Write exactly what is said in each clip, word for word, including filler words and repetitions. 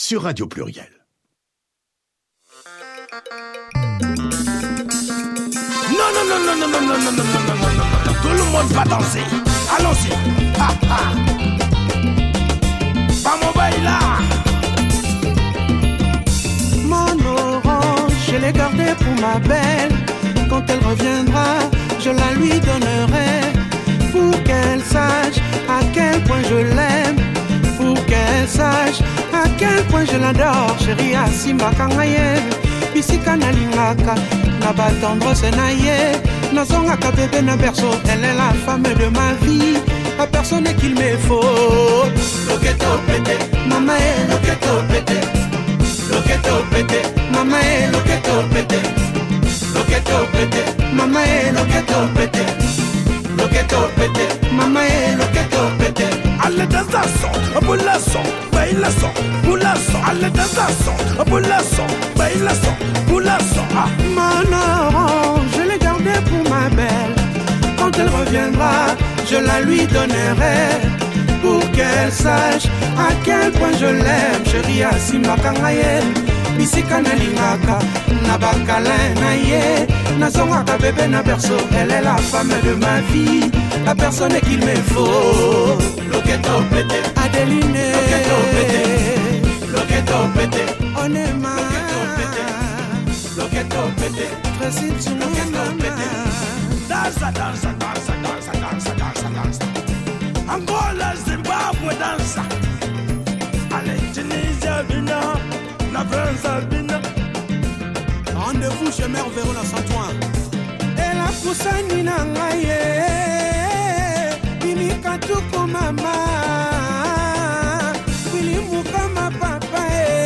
sur Radio Pluriel. Non, non, non, non, non, non, non, non, non, non, non, non, non, tout le monde va danser. Allons-y. Ha, ha. Vamos bailar. Mon orange, je l'ai gardé pour ma belle. Quand elle reviendra, je la lui donnerai. Pour qu'elle sache à quel point je l'aime. Pour qu'elle sache à quel point je l'adore. Chérie, Asimba Kangaye. Bisika na lingaka, na batendresse na ye. Nazongaka bébé na berceau, elle est la femme de ma vie. La personne qu'il me faut. Loketo pété, maman est loketo pété. Loketo pété, maman est loketo pété. Loketo pété, maman est loketo pété. Loketo pété, maman est loketo pété. Allez dans un son, boula son, baila son, boula son. Allez dans un son, boula son, baila son, boula son. Ah. Mon orange, je l'ai gardé pour ma belle. Quand elle reviendra, je la lui donnerai. Pour qu'elle sache à quel point je l'aime. Chérie, Asimba Kangaye. Bisika na lingaka, na bakalin na ye. Nazongaka bébé na berceau, elle est la femme de ma vie. La personne qu'il me faut. Loketo pété, Adeline. Loketo pété, Loketo pété. On est mal. Loketo pété, Tracy, tu Loketo pété. Dansa, dansa, dansa, dansa, dansa, dansa, dansa. Angola, Zimbabwe, dansa. Allez, Tunisia, Bina, la France, Bina. Rendez-vous chez Mère Véron à Saint-Ouen. Et la poussani na ngaye. Bini katuko mama. Bini mukama papa.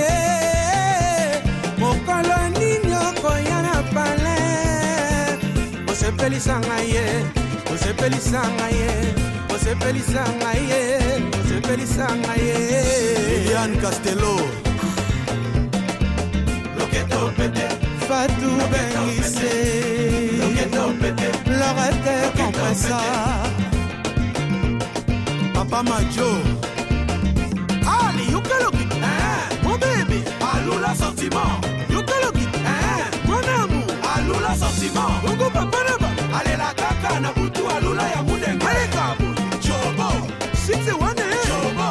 Mokolo ninyo koyana pale. Ose peli sangaye. Ose peli sangaye. Ose peli sangaye. Ose peli sangaye. Liliane Castello. Loketo pété. Fatou Benissé, Lorette Compressa, Papa Majo. Ali, you can look it, eh? Mon bébé, Alula sentiment. You can look it, eh? Mon amour, Alula sentiment. Bongo papa naba, allez la kaka na butu Alula ya mudenga. Allez kabu, Chobo, six one eh? Chobo.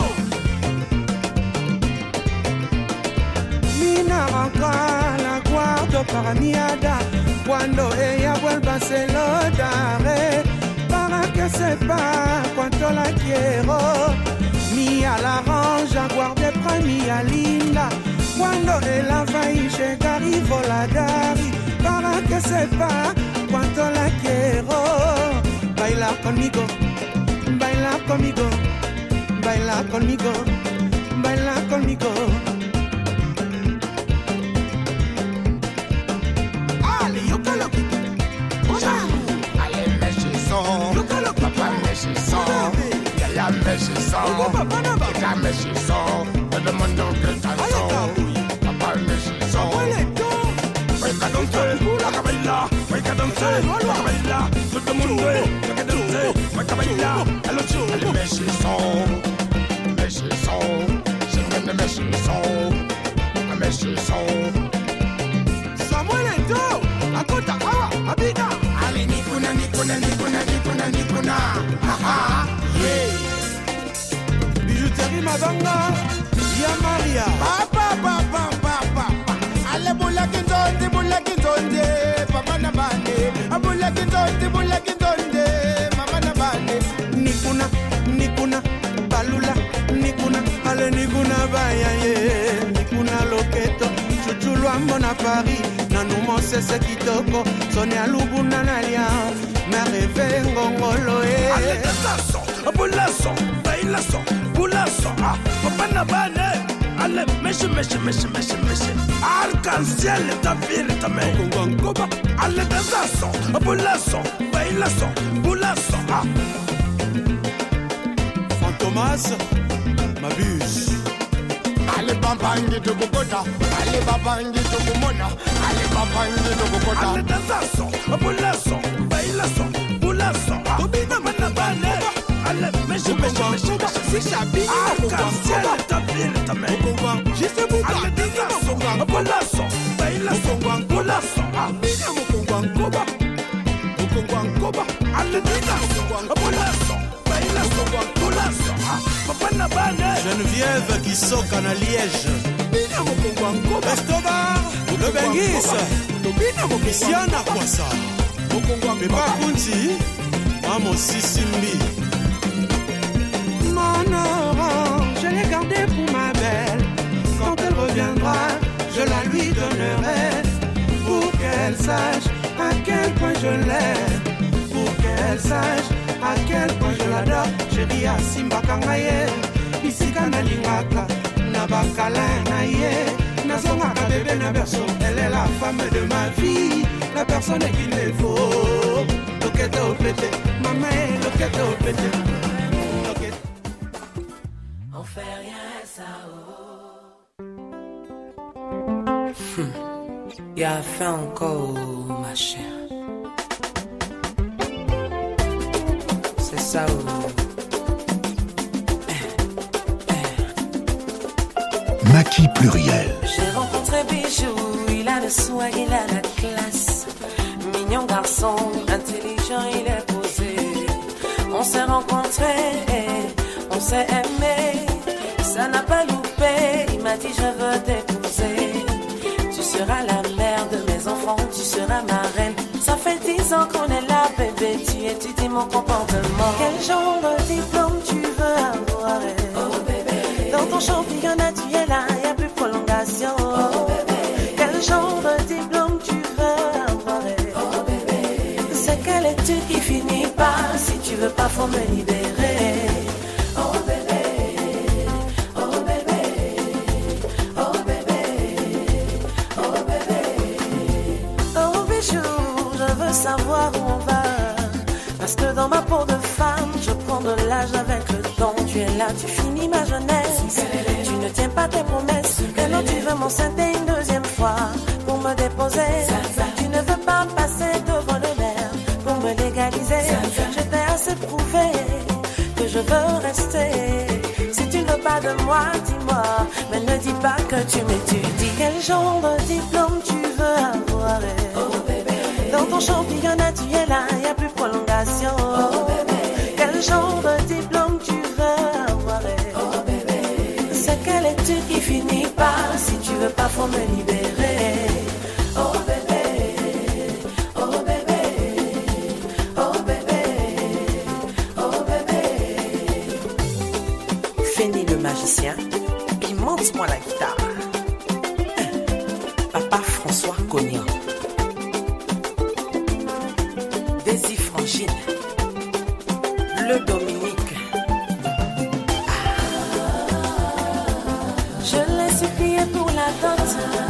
Mina encore la guardo paramiada, cuando ella vuelva se lo daré, para que sepa cuánto la quiero. Mia la range a guardé para mia linda, cuando ella va a llegar y voladari, para que sepa cuánto la quiero. Baila conmigo, baila conmigo, baila conmigo, baila conmigo. Yaya Meshiso, Ika Meshiso, todo el mundo gritando. Papa Meshiso, venga danser, venga bailar, venga danser, venga bailar, todo el mundo venga danser, venga bailar. Hello, hello Meshiso, Meshiso, singing the Meshiso, Meshiso. Samuel Endo, Akota Awa, Abida. Ali nikuna nikuna nikuna nikuna nikuna. Aha. Bijouterie Mabanga, ya Maria. Papa, papa, papa. Ale bula kinzondi, bula kinzondi, papa na bande. Abula kinzondi, bula kinzondi, mama na bande. Nikuna, nikuna, balula, nikuna, ale nikuna baya ye. Nikuna loketo, chuchulu ambo na Paris. Nanu mosese kitoko, sone alubuna nalia. Me rêve ngongolo e. Ale tasaso, bula son, baila son, bula son. Ah, papa na bande. Ale meshi meshi meshi meshi meshi. Arc-en-ciel ta ville ta main. Kongongoba. Ale tasaso, bula son, baila son, bula son. Ah. Fantomas, Mabuse. Ale babangi to Bogota, ale babangi to Pomona, ale babangi to Bogota. Ale dansaso, bulaso, bailaso, bulaso. Tobina mana bane, Allez, mais je me suis si j'habille. Ah, cancel ta ville, ta mère. Je sais vous pas. Allez, dis-la, son gang, voilà son. Baila son gang, voilà son. Ah, dis-la, mon gang, koba. Mon gang, koba. Allez, dis-la, son gang, voilà son. Baila son gang, voilà son. Ah, papa n'a pas né. Geneviève qui soque en Liège. Estobar, le Bengis, Isiana Kwasa, Pepa Kunti, Amo Sissimbi. Mon orange, je l'ai gardé pour ma belle. Quand elle reviendra, je la lui donnerai. Pour qu'elle sache à quel point je l'aime. Pour qu'elle sache à quel point je l'adore. Chérie, à Simba Kangaye, Isika Nalingaka. Bébé na berceau, elle est la femme de ma vie, la personne qu'il me faut. Loquette au pété, maman, loquette au pété. On fait rien ça. Hum. Y'a fait encore, ma chère. C'est ça. Oh. Maquis pluriel. J'ai rencontré Bijou, il a le soin, il a la classe. Mignon garçon, intelligent, il est posé. On s'est rencontrés, on s'est aimé. Ça n'a pas loupé, il m'a dit je veux t'épouser. Tu seras la mère de mes enfants, tu seras ma reine. Ça fait dix ans qu'on est là, bébé, tu étudies mon comportement. Quel genre de diplôme tu veux avoir? Oh bébé. Dans ton championnat tu es là, y'a plus prolongation. Oh bébé. Quel genre de diplôme tu veux avoir? Oh bébé. C'est quelle étude qui finit pas? Si tu veux pas, faut me libérer. Oh bébé. Oh bébé. Oh bébé. Oh bébé. Oh bijou, je veux savoir où on va. Parce que dans ma peau de femme, je prends de l'âge avec le temps. Tu es là, tu finis ma jeunesse. Tu ne tiens pas tes promesses. Et non, tu veux m'enceinter une deuxième fois pour me déposer. Tu ne veux pas passer devant le maire pour me légaliser. Je t'ai assez prouvé que je veux rester. Si tu ne veux pas de moi, dis-moi. Mais ne dis pas que tu m'étudies. Quel genre de diplôme tu veux avoir? Oh bébé. Dans ton championnat, tu es là, y a plus prolongation. Oh bébé. Quel genre de diplôme tu veux avoir? Oh bébé. C'est quelle étude qui finit pas? Si tu veux pas, faut me libérer. Oh bébé. Oh bébé. Oh bébé. Oh bébé. Fini le magicien, puis monte-moi la guitare. Papa François Cognan. Daisy Frangine. Le Dominique. Je l'ai supplié pour la dot.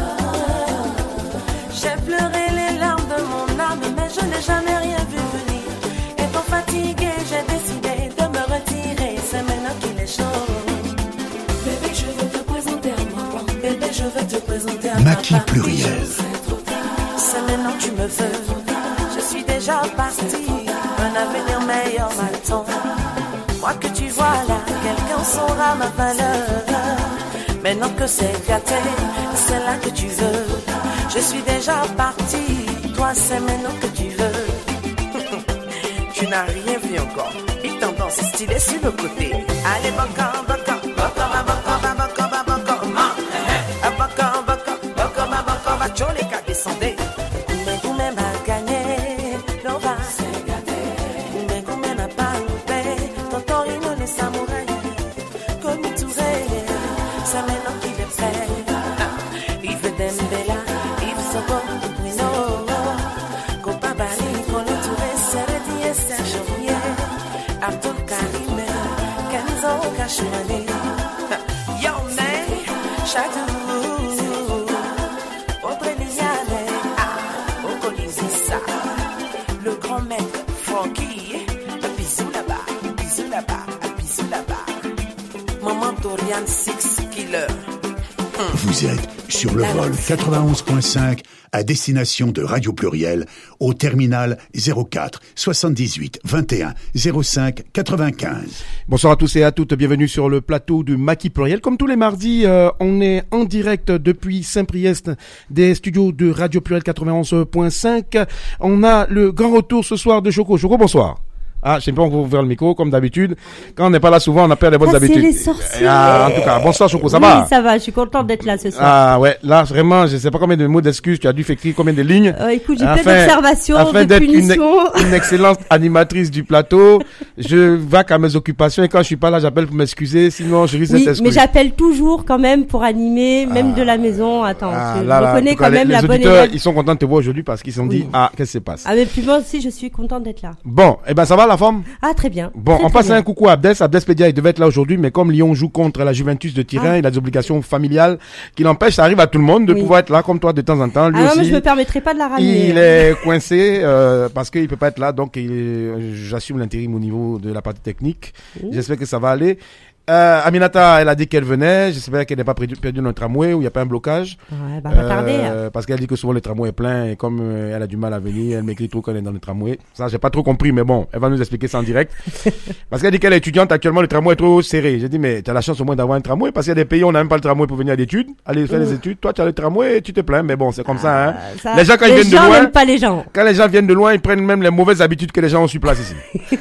J'ai pleuré les larmes de mon âme, mais je n'ai jamais rien vu venir. Étant fatigué, j'ai décidé de me retirer. C'est maintenant qu'il est chaud. Bébé, je veux te présenter à maman. Bébé, je veux te présenter à Maquis papa. pluriel. C'est maintenant que tu me veux. Je suis déjà partie. Un avenir meilleur m'attend. Moi que tu vois là, quelqu'un saura ma valeur. Maintenant que c'est gâté, c'est là que tu veux. Je suis déjà partie. Toi, c'est maintenant que tu veux. Tu n'as rien vu encore. Il tendance stylé sur le côté. Allez, baka, baka, baka, baka, baka, baka, baka, ma. Baka, baka, baka, baka, baka, Jolika descendez. Goumé, goumé m'a gagné. Nova, c'est gâté. Goumé, goumé n'a pas loupé. Tontorino, les samouraïs. Comme Touré, c'est maintenant qu'il est prêt. Yves Dembela, Yves Sogo, Bruno. Copa Bali, Polo Touré, Seredi et Serge Aurier. Abdul Karim, Kenzo Kashmani. Yo, man, Chadou, Audrey Liliane, ah, Okolizissa. Le grand maître, Frankie. Bisous là-bas, bisous là-bas, bisous là-bas. Maman Dorian Six Killer. Vous êtes sur le vol quatre-vingt-onze point cinq à destination de Radio Pluriel au terminal zéro quatre soixante-dix-huit vingt et un zéro cinq quatre-vingt-quinze. Bonsoir à tous et à toutes, bienvenue sur le plateau du Maki Pluriel. Comme tous les mardis, euh, on est en direct depuis Saint-Priest des studios de Radio Pluriel quatre-vingt-onze point cinq. On a le grand retour ce soir de Choco. Choco, bonsoir. Ah, je sais pas, on va ouvrir le micro, comme d'habitude. Quand on n'est pas là souvent, on a peur des bonnes ah, habitudes. C'est les sorciers. Ah, en tout cas, bonsoir Choco, ça oui, va? Oui, ça va, je suis contente d'être là ce soir. Ah, ouais, là, vraiment, je sais pas combien de mots d'excuses, tu as dû écrire combien de lignes. Euh, écoute, j'ai afin, plein d'observations, afin de d'être punitions. Une, une excellente animatrice du plateau. Je vais qu'à mes occupations et quand je suis pas là, j'appelle pour m'excuser, sinon je risque Oui, d'être exclu. mais j'appelle toujours quand même pour animer, même ah, de la maison. Attends, ah, je là, là, reconnais cas, quand les, même les la bonne auditeurs, élève. ils sont contents de te voir aujourd'hui parce qu'ils se sont dit, oui. ah, qu'est-ce qui se passe? Ah, mais puis moi aussi, je suis contente d'être là. Bon, eh ben, ça va la forme? Ah, très bien. Bon, très, on très passe bien. un coucou à Abdes. Abdes Pédia, il devait être là aujourd'hui, mais comme Lyon joue contre la Juventus de Turin, ah. il a des obligations familiales qui l'empêchent, ça arrive à tout le monde de oui. pouvoir être là comme toi de temps en temps. Lui ah aussi, non, mais je me permettrai pas de la ramener. il est coincé euh, parce qu'il peut pas être là, donc il, j'assume l'intérim au niveau de la partie technique. Mmh. J'espère que ça va aller. Euh, Aminata, elle a dit qu'elle venait. J'espère qu'elle n'est pas perdu, perdu dans le tramway où il n'y a pas un blocage. Ouais, bah, va tarder. Euh, parce qu'elle dit que souvent le tramway est plein et comme euh, elle a du mal à venir, elle m'écrit trop quand elle est dans le tramway. Ça, j'ai pas trop compris, mais bon, elle va nous expliquer ça en direct. Parce qu'elle dit qu'elle est étudiante actuellement, le tramway est trop serré. J'ai dit, mais tu as la chance au moins d'avoir un tramway parce qu'il y a des pays où on n'a même pas le tramway pour venir à l'étude, aller faire mmh. des études. Toi, tu as le tramway et tu te plains, mais bon, c'est comme ah, ça, hein. Ça, les gens, quand les ils viennent gens de loin. n'aiment pas les gens. Quand les gens viennent de loin, ils prennent même les mauvaises habitudes que les gens ont sur place ici.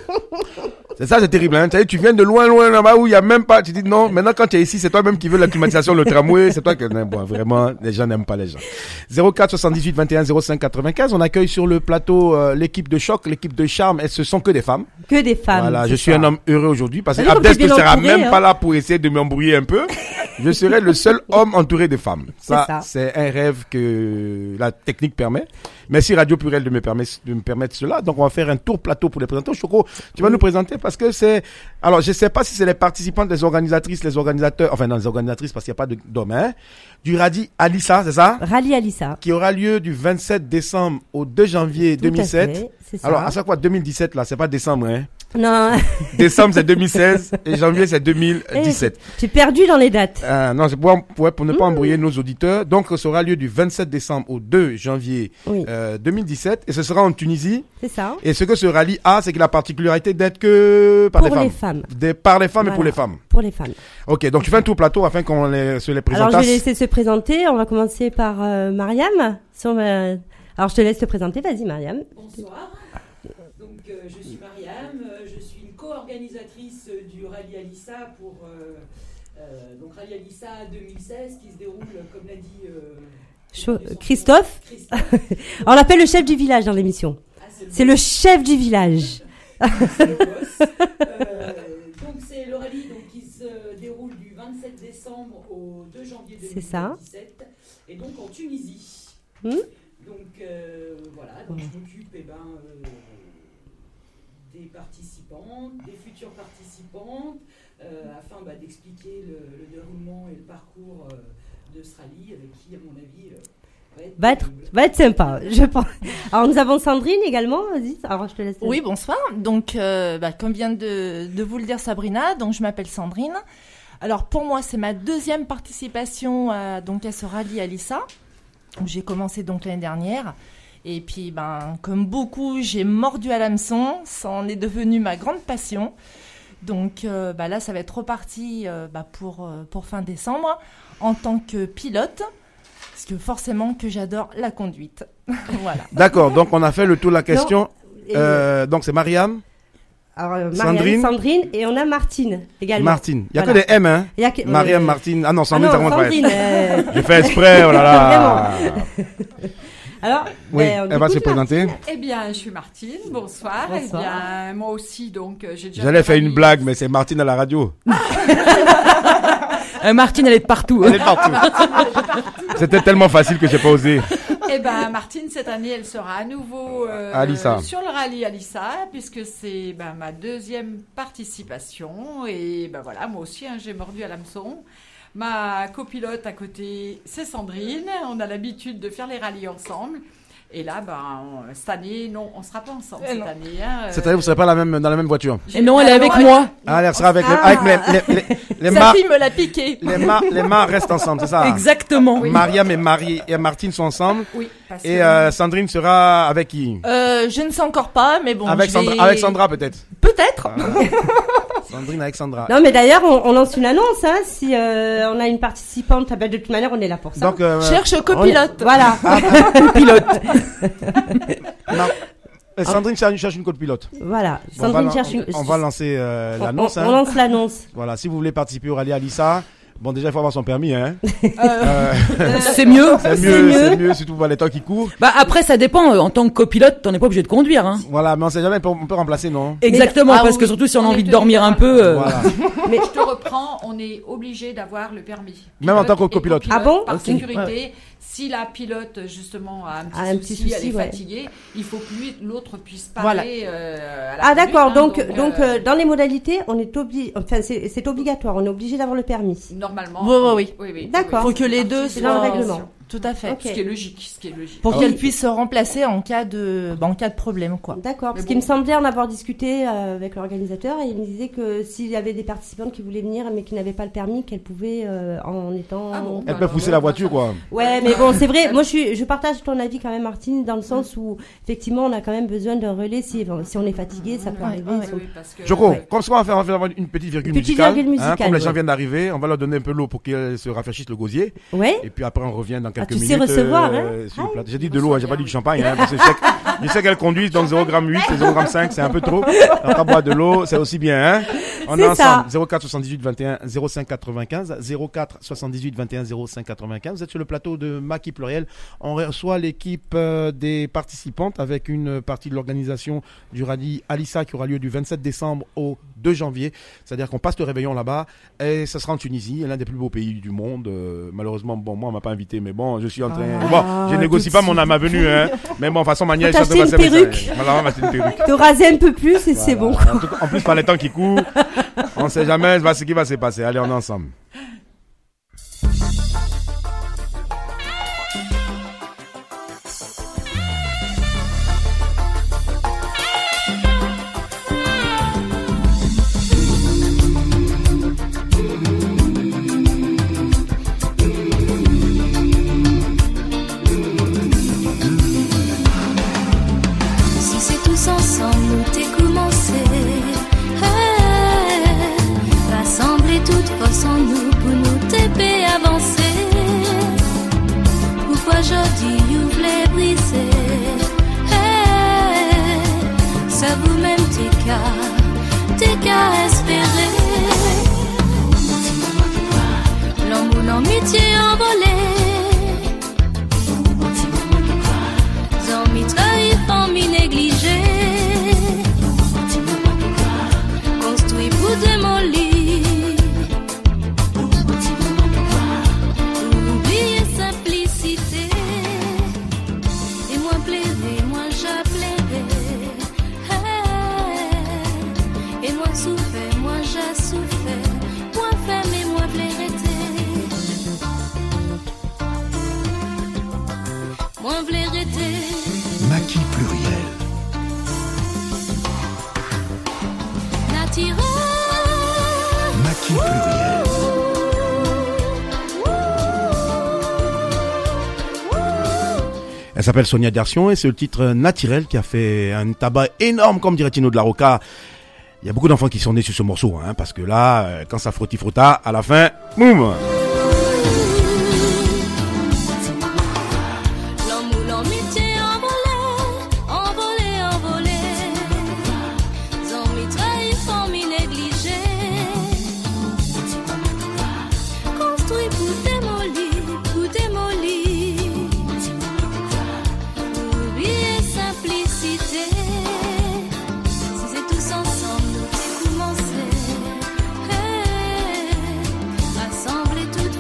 C'est ça, c'est terrible, hein. Tu sais, tu viens de loin, loin là-bas où il y a même pas, tu dis non, maintenant quand tu es ici, c'est toi-même qui veux la climatisation, le tramway, c'est toi que, non, bon, vraiment, les gens n'aiment pas les gens. zéro quatre soixante-dix-huit vingt et un zéro cinq quatre-vingt-quinze, on accueille sur le plateau, euh, l'équipe de choc, l'équipe de charme, et ce sont que des femmes. Que des femmes. Voilà, je suis ça. un homme heureux aujourd'hui parce que Abdes Abdes ne sera même hein. pas là pour essayer de m'embrouiller un peu. Je serai le seul homme entouré de femmes. Ça, c'est, ça. c'est un rêve que la technique permet. Merci Radio Pluriel de me permettre, de me permettre cela. Donc, on va faire un tour plateau pour les présentants. Choco, tu vas oui. nous présenter parce que c'est, alors, je sais pas si c'est les participantes, les organisatrices, les organisateurs, enfin, non, les organisatrices parce qu'il n'y a pas de d'hommes, hein, du Rallye Alissa, c'est ça? Rallye Alissa. Qui aura lieu du vingt-sept décembre au deux janvier Tout deux mille sept. À fait, c'est ça. Alors, à chaque fois, deux mille dix-sept, là, c'est pas décembre, hein? Non. Décembre, c'est deux mille seize et janvier, c'est deux mille dix-sept. J'ai perdu dans les dates. Euh, non, c'est pour, pour, pour ne pas mmh. embrouiller nos auditeurs. Donc, ça aura lieu du vingt-sept décembre au deux janvier oui. euh, deux mille dix-sept et ce sera en Tunisie. C'est ça. Et ce que ce rallye a, c'est que la particularité d'être que par pour les femmes. Les femmes. Des, par les femmes voilà. et pour les femmes. Pour les femmes. Ok, donc tu fais un tour plateau afin qu'on les, se les présente. Alors, je vais laisser se présenter. On va commencer par euh, Mariam. Sur, euh... Alors, je te laisse te présenter. Vas-y, Mariam. Bonsoir. Donc, euh, je suis Mariam. Je suis une co-organisatrice du Rallye Alissa pour euh, euh, donc Rallye Alissa deux mille seize qui se déroule, comme l'a dit euh, Cho- Christophe. Christophe. On l'appelle le chef du village dans l'émission. Ah, c'est, le, c'est le chef du village. C'est le boss. Euh, donc c'est le rallye donc, qui se déroule du vingt-sept décembre au deux janvier deux mille dix-sept. C'est ça. Et donc en Tunisie. Hmm? Donc euh, voilà, donc je m'occupe eh ben, euh, des participantes, des futures participantes, euh, afin bah, d'expliquer le, le déroulement et le parcours euh, de ce rallye, avec qui, à mon avis, euh, va, être va, être, va être sympa, je pense. Alors, nous avons Sandrine également, vas-y, alors je te laisse. Oui, bonsoir. Donc, euh, bah, comme vient de, de vous le dire Sabrina, donc je m'appelle Sandrine. Alors, pour moi, c'est ma deuxième participation à, donc, à ce rallye Alissa. J'ai commencé donc l'année dernière. Et puis, ben, comme beaucoup, j'ai mordu à l'hameçon. Ça en est devenu ma grande passion. Donc, euh, bah, là, ça va être reparti euh, bah, pour, euh, pour fin décembre en tant que pilote. Parce que forcément que j'adore la conduite. Voilà. D'accord. Donc, on a fait le tour de la question. Euh, donc, c'est Mariam. Alors, euh, Mariam, Sandrine. Sandrine. Et on a Martine également. Martine. Il n'y a voilà. que des M, hein. Il y a que, Mariam, euh, Martine. Ah non, Sandrine, ah non, ça compte Sandrine, pas. Euh... J'ai fait exprès, oh là là. Alors, oui, ben, elle va se présenter. Eh bien, je suis Martine. Bonsoir. Bonsoir. Eh bien, moi aussi, donc, j'ai déjà. J'allais faire une blague, mais c'est Martine à la radio. euh, Martine, elle est partout. Elle est partout. C'était tellement facile que j'ai pas osé. Eh ben, Martine, cette année, elle sera à nouveau euh, Alissa. sur le rallye Alissa, puisque c'est ben, ma deuxième participation. Et ben voilà, moi aussi, hein, j'ai mordu à l'hameçon. Ma copilote à côté, c'est Sandrine. On a l'habitude de faire les rallyes ensemble. Et là, ben, on- cette année, non, on sera pas ensemble Eh cette non. année. Hein, Cette année, vous serez pas la même, dans la même voiture. Et non, elle est avec moi. Ah, elle sera avec, les, Ah. avec les, les, les, les, Sa Mar- fille me l'a piqué. les, Mar- les Mar restent ensemble, c'est ça? Exactement. Mariam et Marie et Martine sont ensemble. Oui, parce Et que- euh, Sandrine sera avec qui? Euh, je ne sais encore pas, mais bon. avec, je Sandra, vais- avec Sandra peut-être. Peut-être. Sandrine avec Sandra. Non, mais d'ailleurs, on, on lance une annonce, hein, si euh, on a une participante, ah ben, de toute manière, on est là pour ça. Donc, euh, Cherche On est- copilote. Voilà. Pilote. non. Euh, Sandrine cherche cherche une copilote. Voilà. Bon, on va Sandrine lan- cherche une... On va lancer euh, on- l'annonce. on, hein. on lance l'annonce. Voilà, si vous voulez participer au rallye Alissa, bon déjà il faut avoir son permis, hein. Euh, c'est mieux. C'est mieux, c'est mieux, surtout pour les temps qui courent. Bah après ça dépend, euh, en tant que copilote, t'en es pas obligé de conduire hein. Voilà, mais on sait jamais, on peut, on peut remplacer, non? Exactement, Ah parce oui, que surtout si on a on envie est de dormir un tenu peu. euh, Voilà. Mais je te reprends, on est obligé d'avoir le permis. Même en tant que Pilote et copilote. Ah bon Par Ok. sécurité, si la pilote justement a un petit, A un petit souci, elle souci, est ouais. fatiguée, il faut que lui, l'autre puisse parler. Voilà. euh, à la Ah conduite, d'accord, hein, donc donc euh, euh, dans les modalités, on est obligé, enfin c'est c'est obligatoire, on est obligé d'avoir le permis. normalement. Oui, oui, oui. oui, oui, D'accord. oui, Faut que les deux C'est dans le soient- règlement. Tout à fait. Ok. Ce qui est logique, ce qui est logique. Pour Ah qu'elle oui. puisse se remplacer en cas de, bah, en cas de problème, quoi. D'accord, parce Mais qu'il bon. me semblait en avoir discuté euh, avec l'organisateur et il me disait que s'il y avait des participantes qui voulaient venir mais qui n'avaient pas le permis, qu'elles pouvaient euh, en étant. Ah bon, Elle bah, peut pousser ouais, la bah, voiture, ça- quoi. Ouais, mais bon, c'est vrai. Moi, je suis, je partage ton avis quand même, Martine, dans le sens où effectivement, on a quand même besoin d'un relais si si on est fatigué, ça peut Ouais, arriver. ouais, ils sont- Oui, parce que- Joko, Ouais. comme ça, on va faire, on va faire une petite virgule Petite musicale. virgule musicale, comme les gens ouais. viennent d'arriver, on va leur donner un peu l'eau pour qu'ils se rafraîchissent le gosier. Ouais. Et puis après, on revient dans quelques tu sais minutes. recevoir, euh, hein. sur le Ah, plateau. J'ai dit de l'eau, hein, j'ai pas dit du champagne, hein, parce que je sais, que- je sais qu'elles conduisent, donc zéro virgule huit et zéro virgule cinq, c'est un peu trop. On va boire de l'eau, c'est aussi bien, hein. On est C'est ça. ensemble. zéro quatre soixante-dix-huit vingt et un zéro cinq quatre-vingt-quinze, zéro quatre soixante-dix-huit vingt et un zéro cinq quatre-vingt-quinze. Vous êtes sur le plateau de Maki Pluriel. On reçoit l'équipe euh, des participantes avec une partie de l'organisation du rallye Alissa qui aura lieu du vingt-sept décembre au deux janvier. C'est-à-dire qu'on passe le réveillon là-bas et ça sera en Tunisie, l'un des plus beaux pays du monde. Euh, malheureusement, bon, moi, on m'a pas invité, mais bon, je suis en train. Ah, bon, je négocie tout pas de mon suite. âme à venue, hein. Mais bon, de toute façon, manière, Faut t'acheter une perruque. Voilà, on va acheter une perruque. Te raser un peu plus et c'est bon. Voilà. En, tout cas, en plus, par les temps qui courent, on sait jamais ce qui va se passer. Allez, on est ensemble. Si c'est tous ensemble, nous t'es commencé. Hey, rassembler toute force en nous pour nous t'aider avancer. Pourquoi aujourd'hui vous voulez briser? Hey, ça vous-même t'es qu'à, t'es qu'à espérer. L'amour, l'amitié envolée. Zormi trahi, famille négligée. Construit pour démolir. Oublier simplicité. Et moi plairai, moi j'appellerai. Hey. Et moi souffert, moi j'ai souffert. Moi ferme et moi plairai. Moi v'lais rester. Maki Pluriel. Naturel. Maki Pluriel. Elle s'appelle Sonia Dersion et c'est le titre Naturel qui a fait un tabac énorme, comme dirait Tino de la Rocca. Il y a beaucoup d'enfants qui sont nés sur ce morceau, hein, parce que là, euh, quand ça frotti frotta, à la fin, boum! L'amour, l'amitié envolée, envolée, envolée. Zormi trahi, famille négligée. Construit pour démolir, pour démolir. Oublier simplicité. Si c'est tous ensemble, nous t'es commencé. Hey, rassembler toute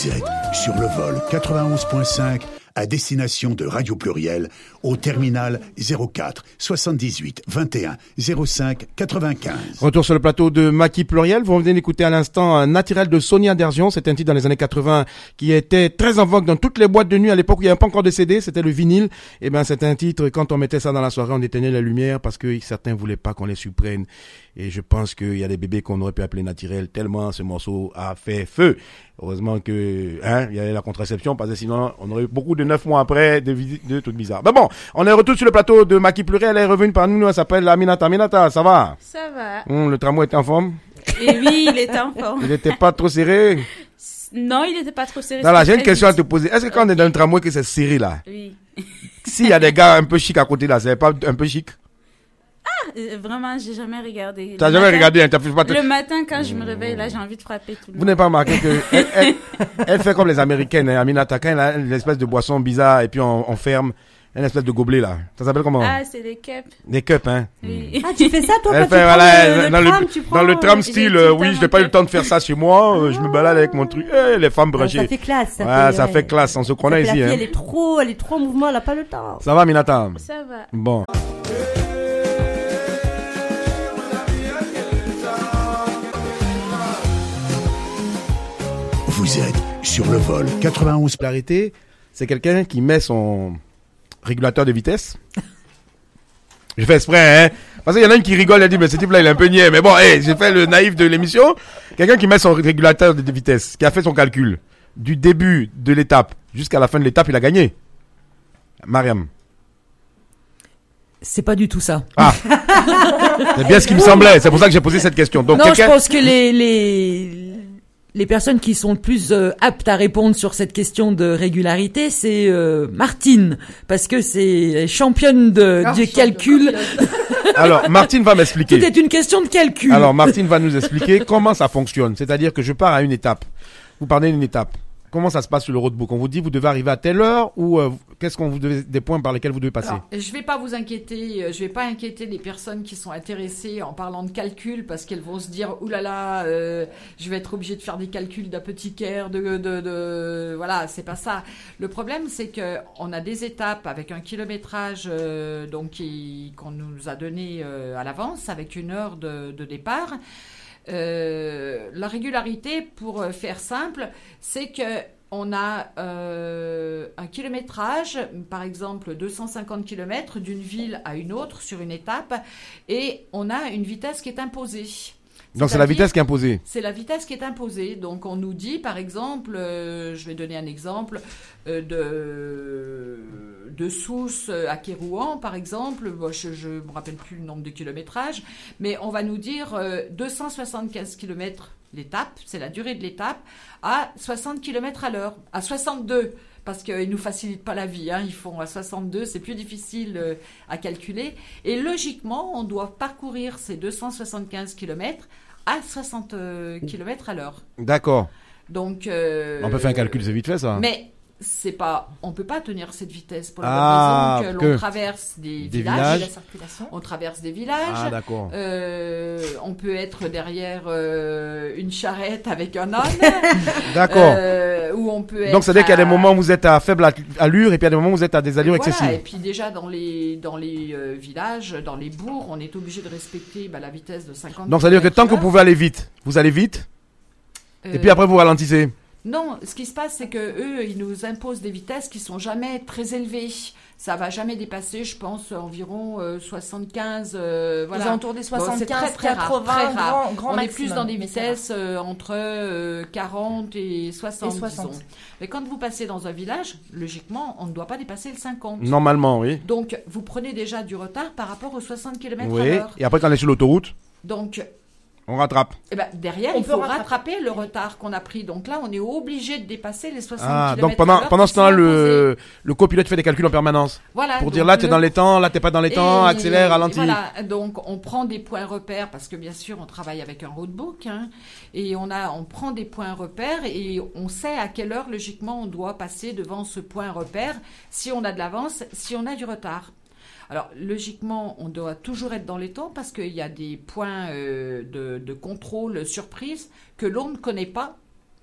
Vous êtes sur le vol quatre-vingt-onze point cinq à destination de Radio Pluriel au terminal zéro quatre soixante-dix-huit vingt et un zéro cinq quatre-vingt-quinze. Retour sur le plateau de Maki Pluriel. Vous venez d'écouter à l'instant un Naturel de Sonia Derzion. C'était un titre dans les années quatre-vingts qui était très en vogue dans toutes les boîtes de nuit à l'époque où il n'y avait pas encore de C D. C'était le vinyle. Et ben, c'était un titre, quand on mettait ça dans la soirée, on éteignait la lumière parce que certains voulaient pas qu'on les supprenne. Et je pense qu'il y a des bébés qu'on aurait pu appeler naturels tellement ce morceau a fait feu. Heureusement que, hein, il y avait la contraception parce que sinon, on aurait eu beaucoup de neuf mois après de visites de trucs bizarres. Mais bon, on est retour sur le plateau de Maki Pluriel. Elle est revenue par nous. Elle s'appelle Aminata. Aminata, ça va? Ça va. Hum, le tramway est en forme? Et oui, il est en forme. Il n'était pas trop serré? Non, il n'était pas trop serré. Non, là, j'ai une question à te poser. Est-ce que quand on est dans le tramway que c'est serré, là? Oui. S'il y a des gars un peu chic à côté, là, c'est pas un peu chic? Ah, euh, vraiment, j'ai jamais regardé. T'as jamais regardé, hein, t'as fait pas Le matin, quand je me réveille, là, j'ai envie de frapper tout le monde. Vous n'avez pas remarqué que elle, elle, elle fait comme les Américaines, hein, Aminata, quand elle a une espèce de boisson bizarre et puis on, on ferme une espèce de gobelet, là. Ça s'appelle comment? Ah, c'est des cups. Des cups, hein. Oui. Ah, tu fais ça, toi, Elle quand fait, tu voilà, prends le, le dans tram, le, tu dans prends, le tram euh, style, j'ai euh, tout oui, un je n'ai pas eu le temps de faire ça chez moi, euh, je me balade avec mon truc, eh, les femmes branchées. Ça fait classe, ça ouais, fait, ça ouais. fait classe, on se connaît Ça fait ici, la fille, hein. elle est trop, elle est trop en mouvement, elle a pas le temps. Ça va, Aminata? Ça va. Bon. Vous êtes sur le vol quatre-vingt-onze. L'arrêté, c'est quelqu'un qui met son régulateur de vitesse. Je fais exprès, hein. Parce qu'il y en a une qui rigole, elle dit, mais ce type-là, il est un peu niais. Mais bon, hey, j'ai fait le naïf de l'émission. Quelqu'un qui met son régulateur de vitesse, qui a fait son calcul. Du début de l'étape jusqu'à la fin de l'étape, il a gagné. Mariam. C'est pas du tout ça. Ah. C'est bien ce qui me semblait. C'est pour ça que j'ai posé cette question. Donc, non, je pense que les, les, les personnes qui sont le plus euh, aptes à répondre sur cette question de régularité, c'est euh, Martine, parce que c'est championne de, Ah, du championne. calcul. Alors, Martine va m'expliquer. Tout est une question de calcul. Alors, Martine va nous expliquer comment ça fonctionne. C'est-à-dire que je pars à une étape. Vous parlez d'une étape. Comment ça se passe sur le roadbook? On vous dit, vous devez arriver à telle heure ou euh, qu'est-ce qu'on vous devez, des points par lesquels vous devez passer? Alors, je vais pas vous inquiéter, euh, je vais pas inquiéter les personnes qui sont intéressées en parlant de calcul parce qu'elles vont se dire oulala, là là, euh, je vais être obligé de faire des calculs d'apothicaire, de, de, de, de, voilà, c'est pas ça. Le problème, c'est que on a des étapes avec un kilométrage euh, donc qui, qu'on nous a donné euh, à l'avance avec une heure de, de départ. Euh, la régularité, pour faire simple, c'est que on a euh, un kilométrage, par exemple deux cent cinquante kilomètres d'une ville à une autre sur une étape, et on a une vitesse qui est imposée. Donc c'est la vitesse qui est imposée. C'est la vitesse qui est imposée. Donc on nous dit, par exemple, euh, je vais donner un exemple euh, de de Sousse à Kérouan, par exemple. Bon, je ne me rappelle plus le nombre de kilométrages, mais on va nous dire euh, deux cent soixante-quinze kilomètres l'étape, c'est la durée de l'étape, à soixante kilomètres à l'heure, à soixante-deux. Parce qu'ils ne nous facilitent pas la vie, hein. Ils font à soixante-deux, c'est plus difficile euh, à calculer. Et logiquement, on doit parcourir ces deux cent soixante-quinze kilomètres à soixante kilomètres à l'heure. D'accord. Donc, euh, on peut faire un calcul, c'est vite fait ça. Mais c'est pas, on peut pas tenir cette vitesse pour la ah, bonne raison que, que l'on traverse des, des villages, villages. la circulation. On traverse des villages. Ah, d'accord. Euh, on peut être derrière euh, une charrette avec un âne. D'accord. Euh, ou on peut être. Donc, c'est-à-dire qu'il y a des moments où vous êtes à faible allure et puis il y a des moments où vous êtes à des allures voilà, excessives. Et puis déjà dans les dans les euh, villages, dans les bourgs, on est obligé de respecter bah, la vitesse de cinquante. Donc, c'est-à-dire que tant que vous pouvez aller vite, vous allez vite. Euh, et puis après, vous ralentissez. Non, ce qui se passe, c'est que eux, ils nous imposent des vitesses qui sont jamais très élevées. Ça va jamais dépasser, je pense, environ euh, soixante-quinze. Euh, voilà. Aux alentours des soixante-quinze, bon, c'est très, très quatre-vingts, rare, très rare. grand, grand On maximum, est plus dans des mais vitesses euh, entre euh, quarante et soixante, et soixante. disons. Mais quand vous passez dans un village, logiquement, on ne doit pas dépasser le cinquante. Normalement, oui. Donc, vous prenez déjà du retard par rapport aux soixante kilomètres oui. à l'heure. Et après, quand on est sur l'autoroute, donc, on rattrape. eh ben, derrière, on il peut faut rattraper. rattraper le retard qu'on a pris. Donc là, on est obligé de dépasser les soixante Ah, kilomètres donc pendant, à l'heure pendant qui ce temps-là, sont le, le copilote fait des calculs en permanence. Voilà, pour donc dire là, t'es le- dans les temps, là, t'es pas dans les temps, Et accélère, ralentis. Voilà, donc on prend des points repères parce que bien sûr, on travaille avec un roadbook, hein, et on a, on prend des points repères et on sait à quelle heure logiquement on doit passer devant ce point repère, si on a de l'avance, si on a du retard. Alors, logiquement, on doit toujours être dans les temps parce qu'il y a des points euh, de, de contrôle surprise que l'on ne connaît pas.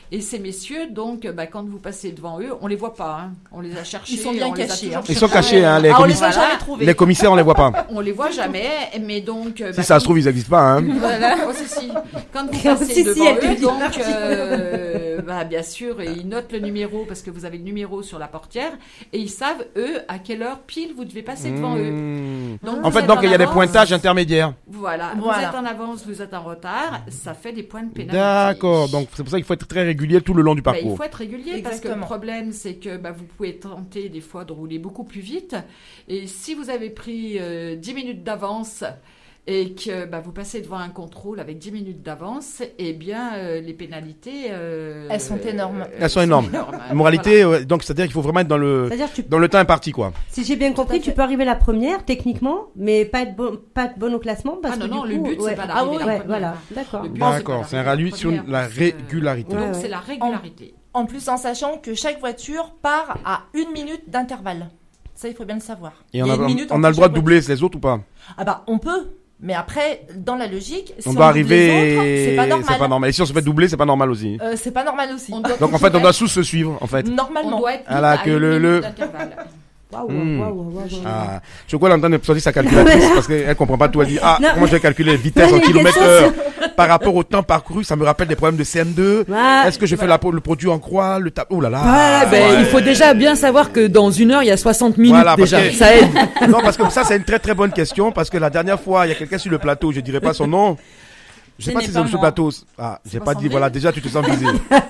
Et ces messieurs, donc, bah, quand vous passez devant eux, on les voit pas. Hein. On les a cherchés. Ils sont bien on les a cachés. toujours Hein. Ils sont cachés, hein, les ah, commissaires. On les a jamais trouvés. Les commissaires, on les voit pas. On les voit jamais, mais donc. Si bah, ça se trouve, ils n'existent pas. Hein. Voilà. Oh, si, si. Quand vous passez si, devant si, elle eux, dit donc, euh, bah, bien sûr, et ils notent le numéro parce que vous avez le numéro sur la portière et ils savent eux à quelle heure pile vous devez passer devant Mmh. eux. Donc, en vous fait, êtes donc en il y a des avance. pointages intermédiaires. Voilà. Voilà. Vous êtes en avance, vous êtes en retard, ça fait des points de pénalité. D'accord. Donc c'est pour ça qu'il faut être très régulier tout le long du Bah, parcours. il faut être régulier parce que le Exactement. problème c'est que bah, vous pouvez tenter des fois de rouler beaucoup plus vite et si vous avez pris euh, dix minutes d'avance et que bah, vous passez devant un contrôle avec dix minutes d'avance, eh bien euh, les pénalités euh, Elles sont énormes. Elles sont énormes. énormes. La moralité, ouais, donc c'est-à-dire qu'il faut vraiment être dans le C'est-à-dire que tu- dans le temps imparti, quoi. Si j'ai bien compris, tu peux arriver la première, techniquement, mais pas être bon, pas être bon au classement. Parce Ah non, que non, du le coup, but, c'est ouais. pas Ah d'arriver oui, la ouais, première. voilà, d'accord. Le but, D'accord, c'est c'est un pas rallye d'arriver sur la la première, parce que- régularité. Donc Ouais, c'est ouais. la régularité. En plus, en sachant que chaque voiture part à une minute d'intervalle. Ça, il faut bien le savoir. Et Il on y a, une minute on entre a le droit chaque de doubler les autres ou pas? Ah bah, on peut. Mais après, dans la logique, si On on, doit double les autres, arriver. c'est pas normal. C'est pas normal. Et si on se fait doubler, c'est pas normal aussi. Euh, c'est pas normal aussi. On doit Donc en fait, on doit tous se suivre, en fait. Normalement. On doit être Voilà, à que une le- minute le- d'intervalle. Waouh, Hmm. waouh, waouh, waouh, waouh. Ah, Choco, elle est en train de choisir sa calculatrice parce qu'elle comprend pas tout. Elle dit, ah, Non. comment je vais calculer les vitesses Moi, en j'ai une kilomètres question heure par rapport au temps parcouru? Ça me rappelle des problèmes de C M deux. Ouais. Est-ce que je fais la, le produit en croix, le tableau? Oh là là. Voilà, ben, Ouais. il faut déjà bien savoir que dans une heure, il y a soixante minutes Voilà, parce déjà. que- Ça aide. Non, parce que ça, c'est une très très bonne question parce que la dernière fois, il y a quelqu'un sur le plateau, je dirais pas son nom. Je sais Ce pas n'est si pas c'est sur le moi. plateau. Ah, j'ai pas pas dit, Sandrine voilà, déjà tu te sens visé.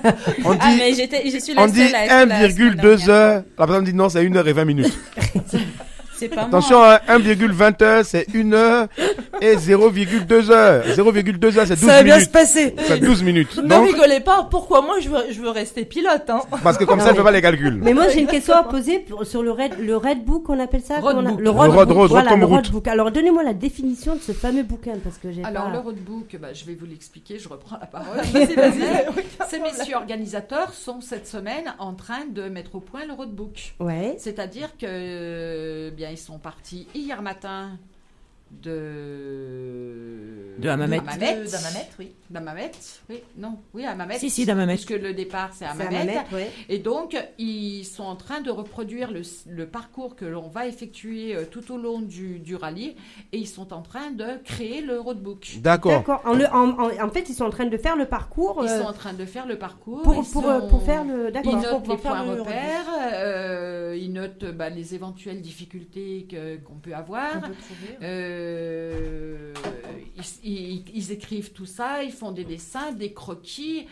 On Ah, dit, mais j'étais, je suis la on dit seule à être là la un virgule deux semaine heures. La personne dit non, c'est une heure et vingt minutes. dernière. C'est pas Attention, moi. hein, un virgule vingt heures, c'est une heure et zéro virgule deux heures. zéro virgule deux heures, c'est douze Ça va bien se minutes. passer. C'est douze minutes. Ne Donc, rigolez pas, pourquoi moi je veux, je veux rester pilote hein. parce que comme Non, ça, elle mais- fait pas les calculs. Mais moi, j'ai une question à poser pour- sur le Red, le Red Book, on appelle ça comment on a- Roadbook. Le Le Roadbook. road- road voilà, comme le route. Roadbook. Alors, donnez-moi la définition de ce fameux bouquin, parce que j'ai Alors pas... le roadbook, bah, je vais vous l'expliquer, je reprends la parole. Vas-y, vas-y. Ces messieurs organisateurs sont cette semaine en train de mettre au point le roadbook. Ouais. C'est-à-dire que euh, bien ils sont partis hier matin de De Hammamet. Hammamet. De- d'Hammamet, oui. D'Hammamet, oui, non, oui, Hammamet. Si, si, d'Hammamet. Puisque le départ c'est C'est à Hammamet. Mamet, ouais. Et donc, ils sont en train de reproduire le, le parcours que l'on va effectuer euh, tout au long du, du rallye. Et ils sont en train de créer le roadbook. D'accord. D'accord. En, le- en, en- en fait, ils sont en train de faire le parcours Ils euh, sont en train de faire le parcours. pour, ils pour, sont- euh, pour faire le... Ils D'accord. notent pour les faire points le repères, euh, ils notent bah, les éventuelles difficultés que- qu'on peut avoir. On peut trouver. Euh, ils, ils- ils écrivent tout ça, ils font des dessins, des croquis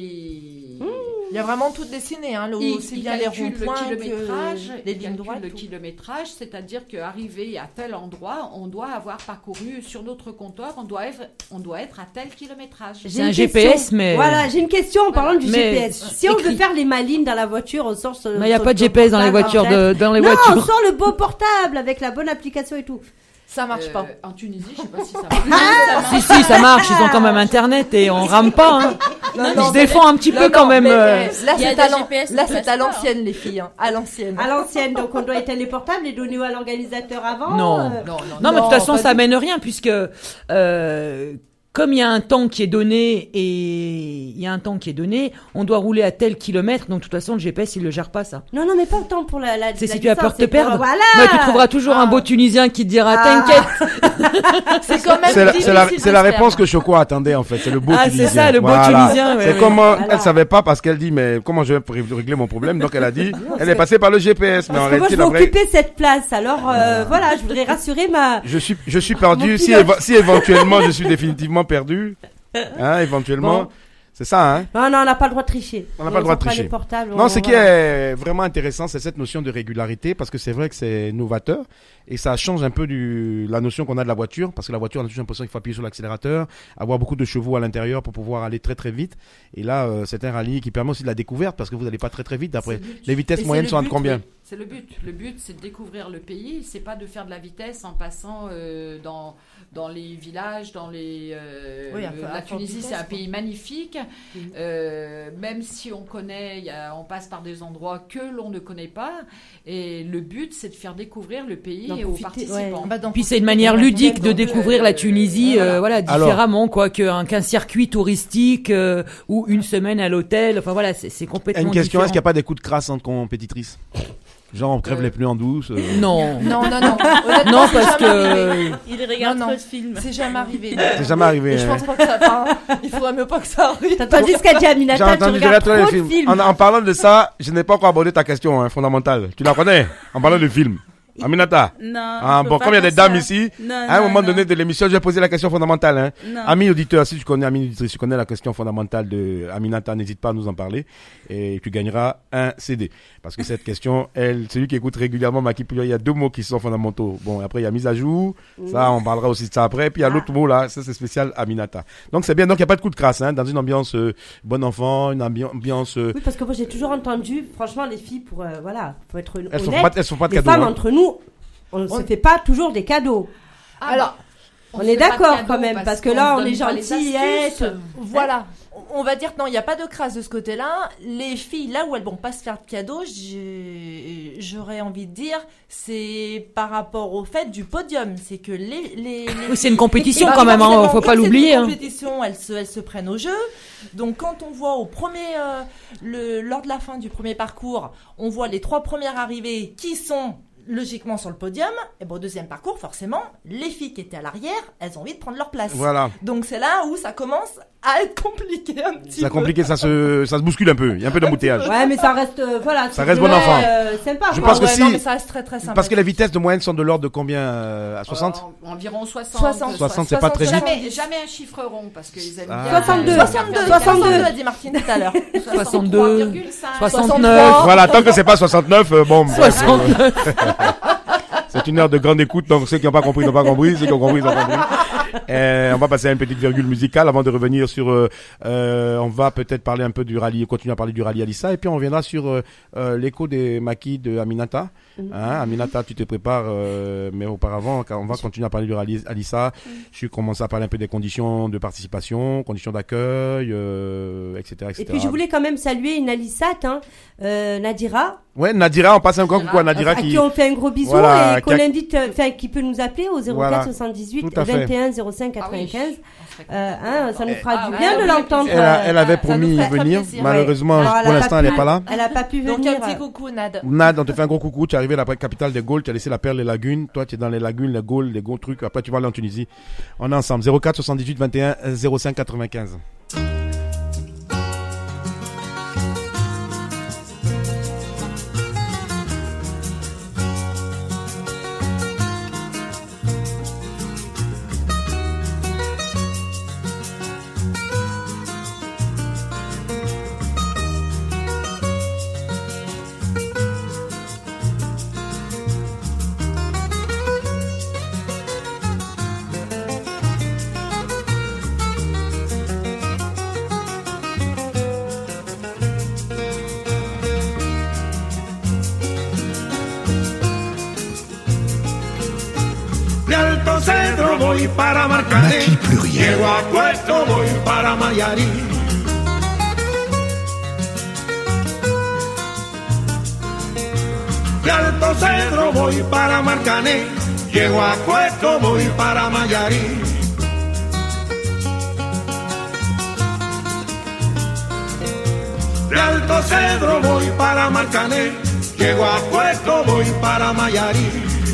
et Il y a vraiment tout dessiné, hein, le, ils, aussi ils bien les calculent ronds-points le kilométrage, que les ils lignes calculent droites. le tout. kilométrage, c'est-à-dire qu'arrivé à tel endroit, on doit avoir parcouru sur notre compteur, on doit être, on doit être à tel kilométrage. J'ai C'est une un G P S, question. mais- Voilà, j'ai une question en parlant du Mais- G P S. Si on veut écrit. faire les malines dans la voiture, on sort... Mais il n'y a pas de G P S dans les voitures de, dans les Non, on voitures. sort le beau portable avec la bonne application et tout. Ça marche Euh, pas. En Tunisie, je sais pas si ça marche. Si, si, ça marche. Ils ont quand même Internet et on rame pas, hein. Ils se défendent un petit Non, peu quand non, même. mais, euh. euh, là, Il y a c'est des à l'an- G P S là, qui c'est à passent pas. l'ancienne, les filles. hein, À l'ancienne. À l'ancienne, donc on doit éteindre les portables et donner à l'organisateur avant. Non. euh, Non, non, Non, mais de toute façon, pas ça du- mène rien puisque euh, comme il y a un temps qui est donné et il y a un temps qui est donné, on doit rouler à tel kilomètre. Donc de toute façon, le G P S, il le gère pas ça. Non, non, mais pas autant pour la. la C'est la si tu as peur distance, de te c'est pour- perdre. Voilà. Mais tu trouveras toujours un beau Tunisien qui te dira Ah. t'inquiète. C'est quand même C'est la, difficile c'est la, de c'est la se faire. réponse que Choco attendait en fait. C'est le beau Ah, c'est Tunisien. ça, le beau Voilà. Tunisien, ouais, c'est ouais. comment Voilà. elle savait pas parce qu'elle dit mais comment je vais ré- régler mon problème. Donc elle a dit elle est passée par le G P S. Mais en Parce que moi, réalité je la vais vraie. occuper cette place. Alors, euh, voilà, je voudrais rassurer ma. Je suis je suis perdu. Mon Si, pilote. éva- si éventuellement je suis définitivement perdu, hein, éventuellement. Bon. C'est ça, hein. Non, non, on n'a pas le droit de tricher. On n'a pas le droit de prend tricher. les portables, Non, on- ce qui voilà. est vraiment intéressant, c'est cette notion de régularité, parce que c'est vrai que c'est novateur et ça change un peu du la notion qu'on a de la voiture, parce que la voiture, on a toujours l'impression qu'il faut appuyer sur l'accélérateur, avoir beaucoup de chevaux à l'intérieur pour pouvoir aller très très vite. Et là, euh, c'est un rallye qui permet aussi de la découverte, parce que vous n'allez pas très très vite. D'après C'est le but. les vitesses Et c'est moyennes le sont à but, combien? oui. C'est le but. Le but, c'est de découvrir le pays. C'est pas de faire de la vitesse en passant euh, dans dans les villages, dans les. Euh, oui, le, la Tunisie, vitesse, c'est un quoi. pays magnifique. Mmh. Euh, même si on connaît, y a, on passe par des endroits que l'on ne connaît pas. Et le but, c'est de faire découvrir le pays d'en aux profiter, participants. Ouais. Bah, Puis c'est une manière ludique de découvrir la Tunisie, euh, voilà, différemment, quoi, qu'un, qu'un circuit touristique euh, ou une semaine à l'hôtel. Enfin voilà, c'est, c'est complètement. Une question différent. est-ce qu'il n'y a pas des coups de crasse entre compétitrices? Genre on crève euh... les pneus en douce. Euh... Non. non, non, non. Non, parce que il regarde trop le film. C'est jamais arrivé. C'est jamais arrivé. Et je pense pas que ça. Enfin, il faudrait mieux pas que ça arrive. T'as entendu ce qu'a dit Aminata? Tu regardes trop de films. films. En, en parlant de ça, je n'ai pas encore abordé ta question hein, fondamentale. Tu la connais? En parlant de films. Aminata. Non. Ah, bon, comme il y a des dames ici, non, à un non, moment non. donné de l'émission, je vais poser la question fondamentale. Hein. Non. Ami auditeur, si tu connais, ami auditrice, si tu connais la question fondamentale de Aminata, n'hésite pas à nous en parler et tu gagneras un C D. Parce que cette question, elle, celui qui écoute régulièrement Maki Pluriel, il y a deux mots qui sont fondamentaux. Bon, après il y a mise à jour, ça on parlera aussi de ça après. Puis il y a l'autre mot là, ça c'est spécial Aminata. Donc c'est bien, donc il n'y a pas de coup de crasse, hein, dans une ambiance euh, bon enfant, une ambi- ambiance. Euh... Oui, parce que moi j'ai toujours entendu, franchement, les filles pour euh, voilà, pour être elles honnête, sont pas, elles sont pas de les cadeaux. femmes Hein. entre nous. On ne se fait pas toujours des cadeaux. Ah, alors, on, on est d'accord quand même, parce, parce que là, on est gentillettes. Voilà. On va dire que non, il n'y a pas de crasse de ce côté-là. Les filles, là où elles vont pas se faire de cadeaux, j'ai... j'aurais envie de dire, c'est par rapport au fait du podium. C'est que les... les, les oui, c'est une compétition bah, quand même, hein, faut pas l'oublier. C'est une compétition, hein. elles, se, elles se prennent au jeu. Donc quand on voit au premier, euh, le, lors de la fin du premier parcours, on voit les trois premières arrivées qui sont logiquement sur le podium, et bon, au deuxième parcours, forcément, les filles qui étaient à l'arrière, elles ont envie de prendre leur place. Voilà. Donc c'est là où ça commence à être compliqué un petit ça peu. compliqué, ça se, ça se bouscule un peu. Il y a un peu d'embouteillage. Ouais, mais ça reste, euh, voilà. Ça reste bon enfant. Euh, sympa. Je quoi. pense que ouais, si. Non, mais ça reste très très sympa. Parce que les vitesses de moyenne sont de l'ordre de combien euh, à soixante euh, Environ soixante. soixante. soixante, c'est pas très vite. Jamais, jamais un chiffre rond parce qu'ils aiment ah. bien. soixante-deux. soixante-deux. soixante-deux, a dit Martine tout à l'heure. soixante-deux. soixante-neuf. Voilà, tant que c'est pas soixante-neuf, euh, bon. soixante-neuf. C'est une heure de grande écoute, donc ceux qui n'ont pas compris n'ont pas compris, ceux qui ont compris ils ont compris. Et on va passer à une petite virgule musicale avant de revenir sur. Euh, euh, on va peut-être parler un peu du rallye, continuer à parler du rallye Alissa, et puis on reviendra sur euh, euh, l'écho des maquis de Aminata. Hein, Aminata, tu te prépares, euh, mais auparavant, on va continuer à parler du rallye Alissa. Je suis commencé à parler un peu des conditions de participation, conditions d'accueil, euh, et cetera, et cetera. Et puis je voulais quand même saluer une Alissate, hein, euh, Nadira. Ouais, Nadira, on passe un grand coucou à Nadira qui. À qui on fait un gros bisou voilà, et qu'on a... invite, enfin, qui peut nous appeler au zéro quatre voilà, soixante-dix-huit vingt et un zéro cinq quatre-vingt-quinze. Ah oui. euh, hein, ça nous fera ah, du ouais, bien ouais, de l'entendre. Elle, a, elle avait Ça promis nous de ferait venir. plaisir. Malheureusement, Alors, pour l'instant, elle pu, n'est pas là. Elle a pas pu venir. Donc un petit coucou, Nad. Nad, on te fait un gros coucou. Tu es arrivé à la capitale des Gaules. Tu as laissé la perle des lagunes. Toi, tu es dans les lagunes, les Gaules, les gros trucs. Après, tu vas aller en Tunisie. On est ensemble. zéro quatre soixante-dix-huit vingt et un zéro cinq quatre-vingt-quinze. De Alto Cedro voy para Marcané, llego a Puerto voy para Mayarí. De Alto Cedro voy para Marcané, llego a Puerto voy para Mayarí. De Alto Cedro voy para Marcané, llego a Puerto voy para Mayarí.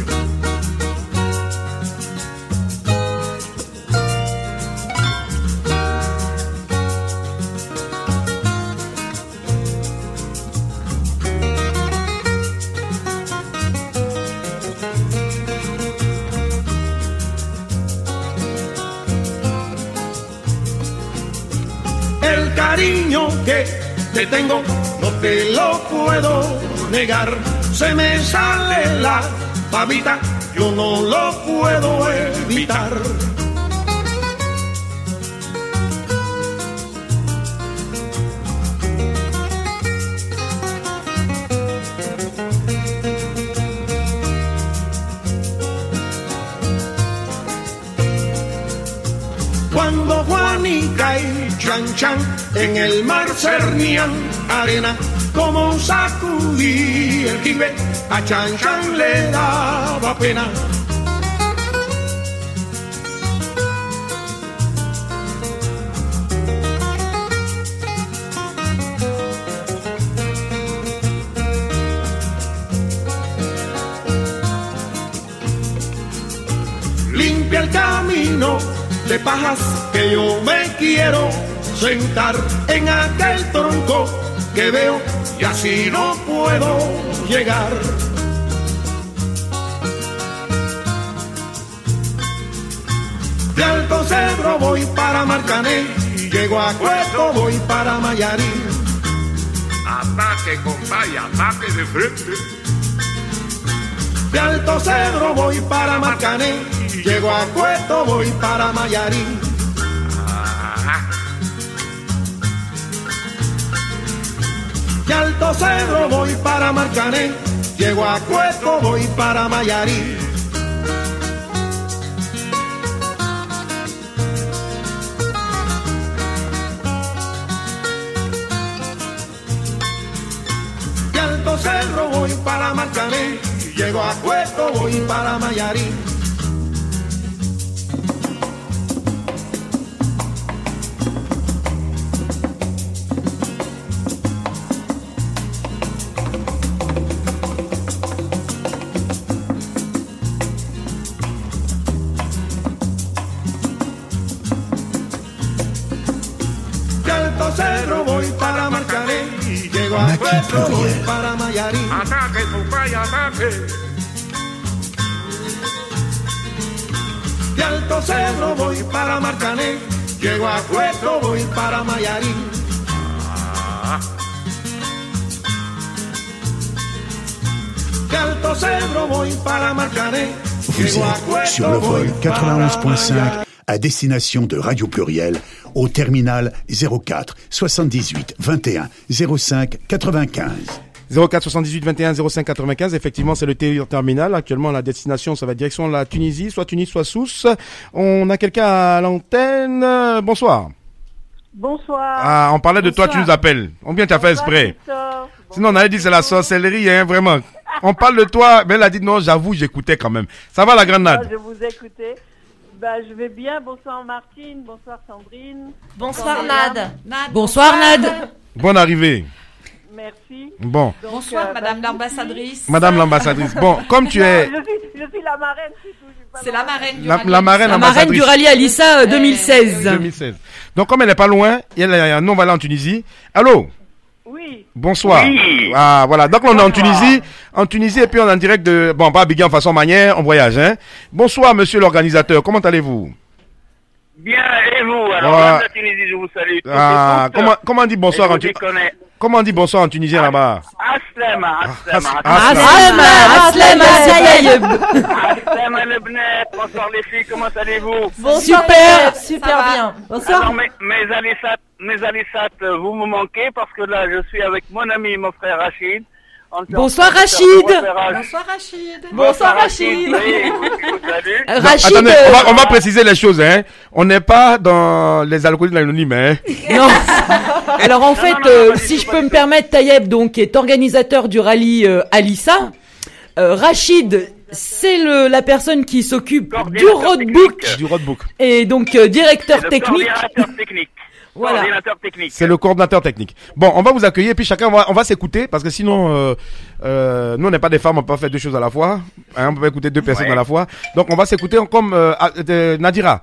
El cariño que te tengo no te lo puedo negar. Se me sale la babita, yo no lo puedo evitar. manica y chan chan, en el mar cernían arena como un sacudí el jibe, a chan chan le daba pena. Limpia el camino de pajas que yo me quiero sentar en aquel tronco que veo y así no puedo llegar. De Alto Cedro voy para Marcané, llego a Cueto voy para Mayarín. Ataque, compadre, ataque de frente. De Alto Cedro voy para Marcané, llego a Cueto voy para Mayarín. De Alto Cedro voy para Marcané, llego a Cueto voy para Mayarín. De Alto Cedro voy para Marcané, llego a Cueto voy para Mayarín. Cerro voy para Marcané, llego a Cueto voy para Mayarín. Ataque, compadre, ataque. De Alto Cerro voy para Marcané, llego a Cueto voy para Mayarín. De Alto Cerro voy para Marcané, Vous êtes sur le vol quatre-vingt-onze point cinq à destination de Radio Pluriel au terminal zéro quatre soixante-dix-huit vingt et un zéro cinq quatre-vingt-quinze. zéro quatre soixante-dix-huit vingt et un zéro cinq quatre-vingt-quinze, effectivement c'est le T terminal. Actuellement la destination ça va direction la Tunisie, soit Tunis soit Sousse. On a quelqu'un à l'antenne. Bonsoir. Bonsoir. Ah, on parlait de Bonsoir. toi, tu nous appelles. Combien tu as fait exprès? Bonsoir. Sinon on avait dit c'est la sorcellerie, hein, vraiment. On parle de toi, mais elle a dit non, j'avoue, j'écoutais quand même. Ça va la grenade? Ah, je vous écoutais. Bah, je vais bien. Bonsoir Martine, bonsoir Sandrine. Bonsoir Nad. Nad. Bonsoir Nad. Bonne arrivée. Merci. Bon. Donc, Bonsoir euh, Madame bah, l'ambassadrice. Madame l'ambassadrice. Bon, comme tu non, es... Je suis, je suis la marraine, c'est tout. je suis pas C'est la marraine du La, rallye. la marraine La marraine du rallye Alissa euh, deux mille seize. deux mille seize. Donc comme elle n'est pas loin, elle est à Nonvala en Tunisie. Allô? Oui. Bonsoir. Oui. Ah, voilà. Donc, on est en Bonsoir. Tunisie. En Tunisie, et puis on est en direct de, bon, pas Biggie en façon manière, on voyage, hein. Bonsoir, monsieur l'organisateur. Comment allez-vous? Bien, et vous? Alors, Ouais. là, la Tunisie, je vous salue. Ah, Toutes et comment, toutes. comment on dit bonsoir Et en je Tunisie? vous déconne. Comment on dit bonsoir en tunisien là-bas? Aslama, aslama, Aslama, Aslama, Aslama. Aslama, le bnet. Bonsoir les filles, comment allez-vous? Bonsoir, Super. super bien. Alors, mes, mes Alissat, mes Alissat, vous me manquez parce que là, je suis avec mon ami, mon frère Rachid. On est en Bonsoir, train de faire Rachid. le repérage. Bonsoir Rachid. Bonsoir Rachid. Oui, je vous salue. Euh, Non, Rachid. attendez, euh, on va, on va préciser les choses, hein. On n'est pas dans les alcooliques anonymes, hein. Non. Alors en Non, fait, non, non, euh, pas du si tout, je pas peux du me tout. permettre, Tayeb, donc, qui est organisateur du rallye euh, Alissa, euh, Rachid, c'est le la personne qui s'occupe du Coordinateur roadbook technique. Du roadbook. et donc euh, directeur C'est le technique. coordinateur technique. Voilà. Coordinateur technique. C'est le coordinateur technique. Bon, on va vous accueillir, puis chacun, on va, on va s'écouter, parce que sinon, euh, euh, nous, on n'est pas des femmes, on peut pas faire deux choses à la fois. Hein, on peut pas écouter deux personnes Ouais. à la fois. Donc, on va s'écouter comme euh, ah, de Nadira.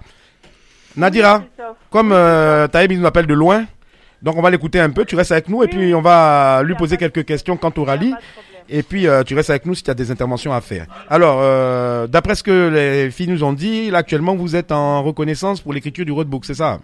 Nadira, comme euh, Taïb, il nous appelle de loin. Donc, on va l'écouter un peu. Tu restes avec nous, et puis on va lui poser quelques questions quant au rallye. Et puis, euh, tu restes avec nous si tu as des interventions à faire. Alors, euh, d'après ce que les filles nous ont dit, là, actuellement, vous êtes en reconnaissance pour l'écriture du roadbook, c'est ça?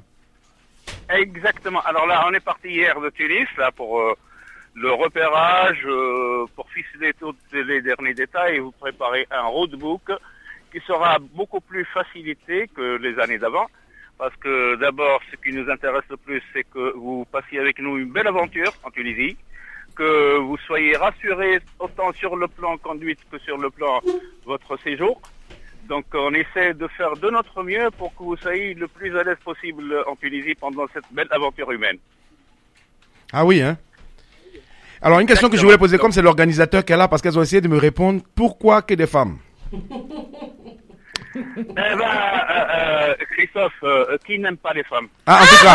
Exactement. Alors là, on est parti hier de Tunis là pour euh, le repérage, euh, pour ficeler tous les derniers détails et vous préparer un roadbook qui sera beaucoup plus facilité que les années d'avant. Parce que d'abord, ce qui nous intéresse le plus, c'est que vous passiez avec nous une belle aventure en Tunisie, que vous soyez rassurés autant sur le plan conduite que sur le plan votre séjour. Donc on essaie de faire de notre mieux pour que vous soyez le plus à l'aise possible en Tunisie pendant cette belle aventure humaine. Ah oui, hein. Alors une question que je voulais poser, comme c'est l'organisateur qui est là, parce qu'elles ont essayé de me répondre, pourquoi que des femmes? Eh ben, euh, euh, Christophe, euh, qui n'aime pas les femmes? Ah, en tout cas.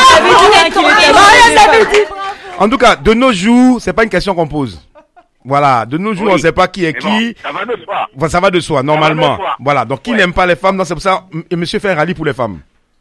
En tout cas, de nos jours, c'est pas une question qu'on pose. Voilà, de nos jours, Oui. on ne sait pas qui est Mais qui. bon, ça va de soi. Voilà, ça va de soi, normalement. soi. Voilà, donc qui Ouais. n'aime pas les femmes, donc c'est pour ça, m- monsieur fait un rallye pour les femmes.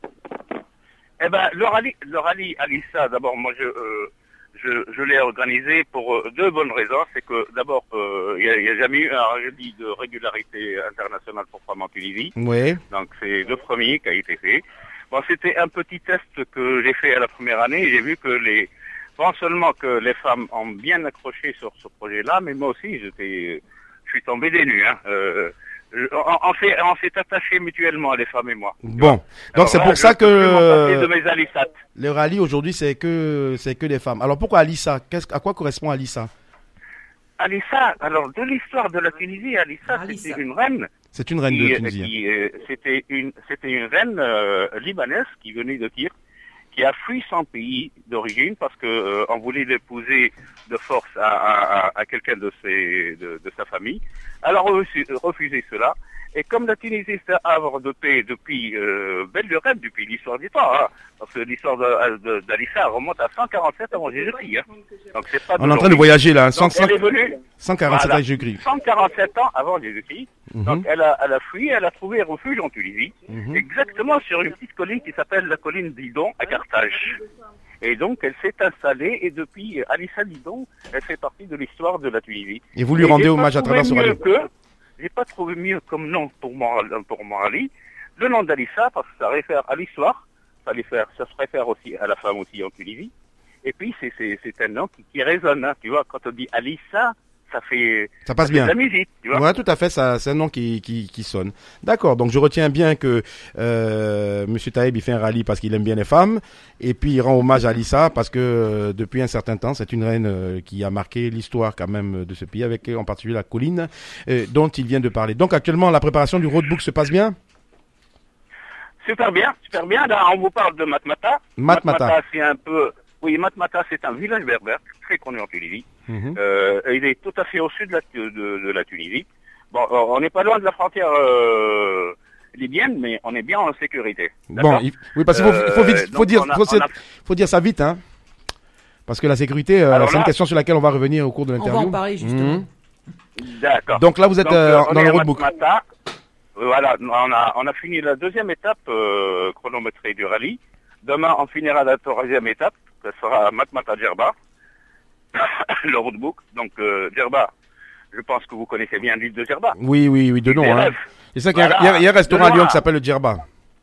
Eh ben, le rallye, le rallye Alissa, d'abord, moi, je, euh, je, je l'ai organisé pour euh, deux bonnes raisons. C'est que, d'abord, euh, il n'y a, a jamais eu un rallye de régularité internationale pour femmes en Tunisie. Oui. Donc, c'est le premier qui a été fait. Bon, c'était un petit test que j'ai fait à la première année. J'ai vu que les, non seulement que les femmes ont bien accroché sur ce projet-là, mais moi aussi, j'étais, je suis tombé des nues, hein. Euh, on, on s'est, on s'est attachés mutuellement, les femmes et moi. Bon, donc Alors c'est là, pour je ça peux plus m'en passer que de mes Alissat. le rallye aujourd'hui, c'est que c'est que des femmes. Alors pourquoi Alissa? Qu'est-ce, à quoi correspond Alissa? Alissa, alors de l'histoire de la Tunisie, Alissa, c'était une reine. C'est une reine qui, de euh, Tunisie. qui, euh, c'était une, c'était une reine euh, libanaise qui venait de Tyr, qui a fui son pays d'origine parce que euh, on voulait l'épouser de force à, à, à, à quelqu'un de ses, de, de sa famille. Elle a refusé, refusé cela. Et comme la Tunisie c'est un havre de paix depuis euh, belle lurette, depuis l'histoire du temps, hein, parce que l'histoire de, de, d'Alissa remonte à cent quarante-sept avant Jésus-Christ. Hein. Donc c'est pas On est en train de voyager là, hein, Donc, elle est venue, cent quarante-sept voilà, ans Jésus-Christ. cent quarante-sept ans avant Jésus-Christ. Mhm. Donc elle a, elle a fui, elle a trouvé refuge en Tunisie, Mhm. exactement sur une petite colline qui s'appelle la colline d'Idon à Carthage. Et donc elle s'est installée et depuis Alissa Didon, elle fait partie de l'histoire de la Tunisie. Et vous lui rendez j'ai hommage pas à travers trouvé ce mieux rallye. que- J'ai pas trouvé mieux comme nom pour mon, pour mon rallye, le nom d'Alissa, parce que ça réfère à l'histoire, ça, réfère, ça se réfère aussi à la femme aussi en Tunisie. Et puis c'est, c'est, c'est un nom qui, qui résonne, hein, tu vois, quand on dit Alissa, ça fait, Ça passe fait bien. de la musique, tu vois. Ouais, tout à fait, ça, c'est un nom qui, qui, qui sonne. D'accord, donc je retiens bien que euh, monsieur Taïb, il fait un rallye parce qu'il aime bien les femmes, et puis il rend hommage à Alissa parce que euh, depuis un certain temps, c'est une reine euh, qui a marqué l'histoire quand même de ce pays, avec en particulier la colline euh, dont il vient de parler. Donc actuellement, la préparation du roadbook se passe bien? Super bien, super bien. Là, on vous parle de Matmata. Matmata. c'est un peu... Oui, Matmata, c'est un village berbère très connu en Tunisie. Mhm. Euh, il est tout à fait au sud de la, de, de la Tunisie. Bon, euh, on n'est pas loin de la frontière euh, libyenne, mais on est bien en sécurité. Bon, D'accord il, oui, parce qu'il faut, il faut, vite- Euh, faut donc dire, on a- faut, on a- faut dire ça vite, hein. Parce que la sécurité, euh, Alors c'est une là- question sur laquelle on va revenir au cours de On va l'interview. en parler, justement. Mhm. D'accord. Donc là, vous êtes Donc, euh, euh, on dans est le à roadbook. Matmata. Euh, Voilà, on a, on a fini la deuxième étape euh, chronométrée du rallye. Demain, on finira la troisième étape, ce sera à Matmata Djerba, le roadbook. Donc, euh, Djerba, je pense que vous connaissez bien l'île de Djerba. Oui, oui, oui, de nom. Des Hein. rêves. C'est ça qu'il y a, Voilà. il y a- il y a un restaurant à De Lyon loin. qui s'appelle le Djerba.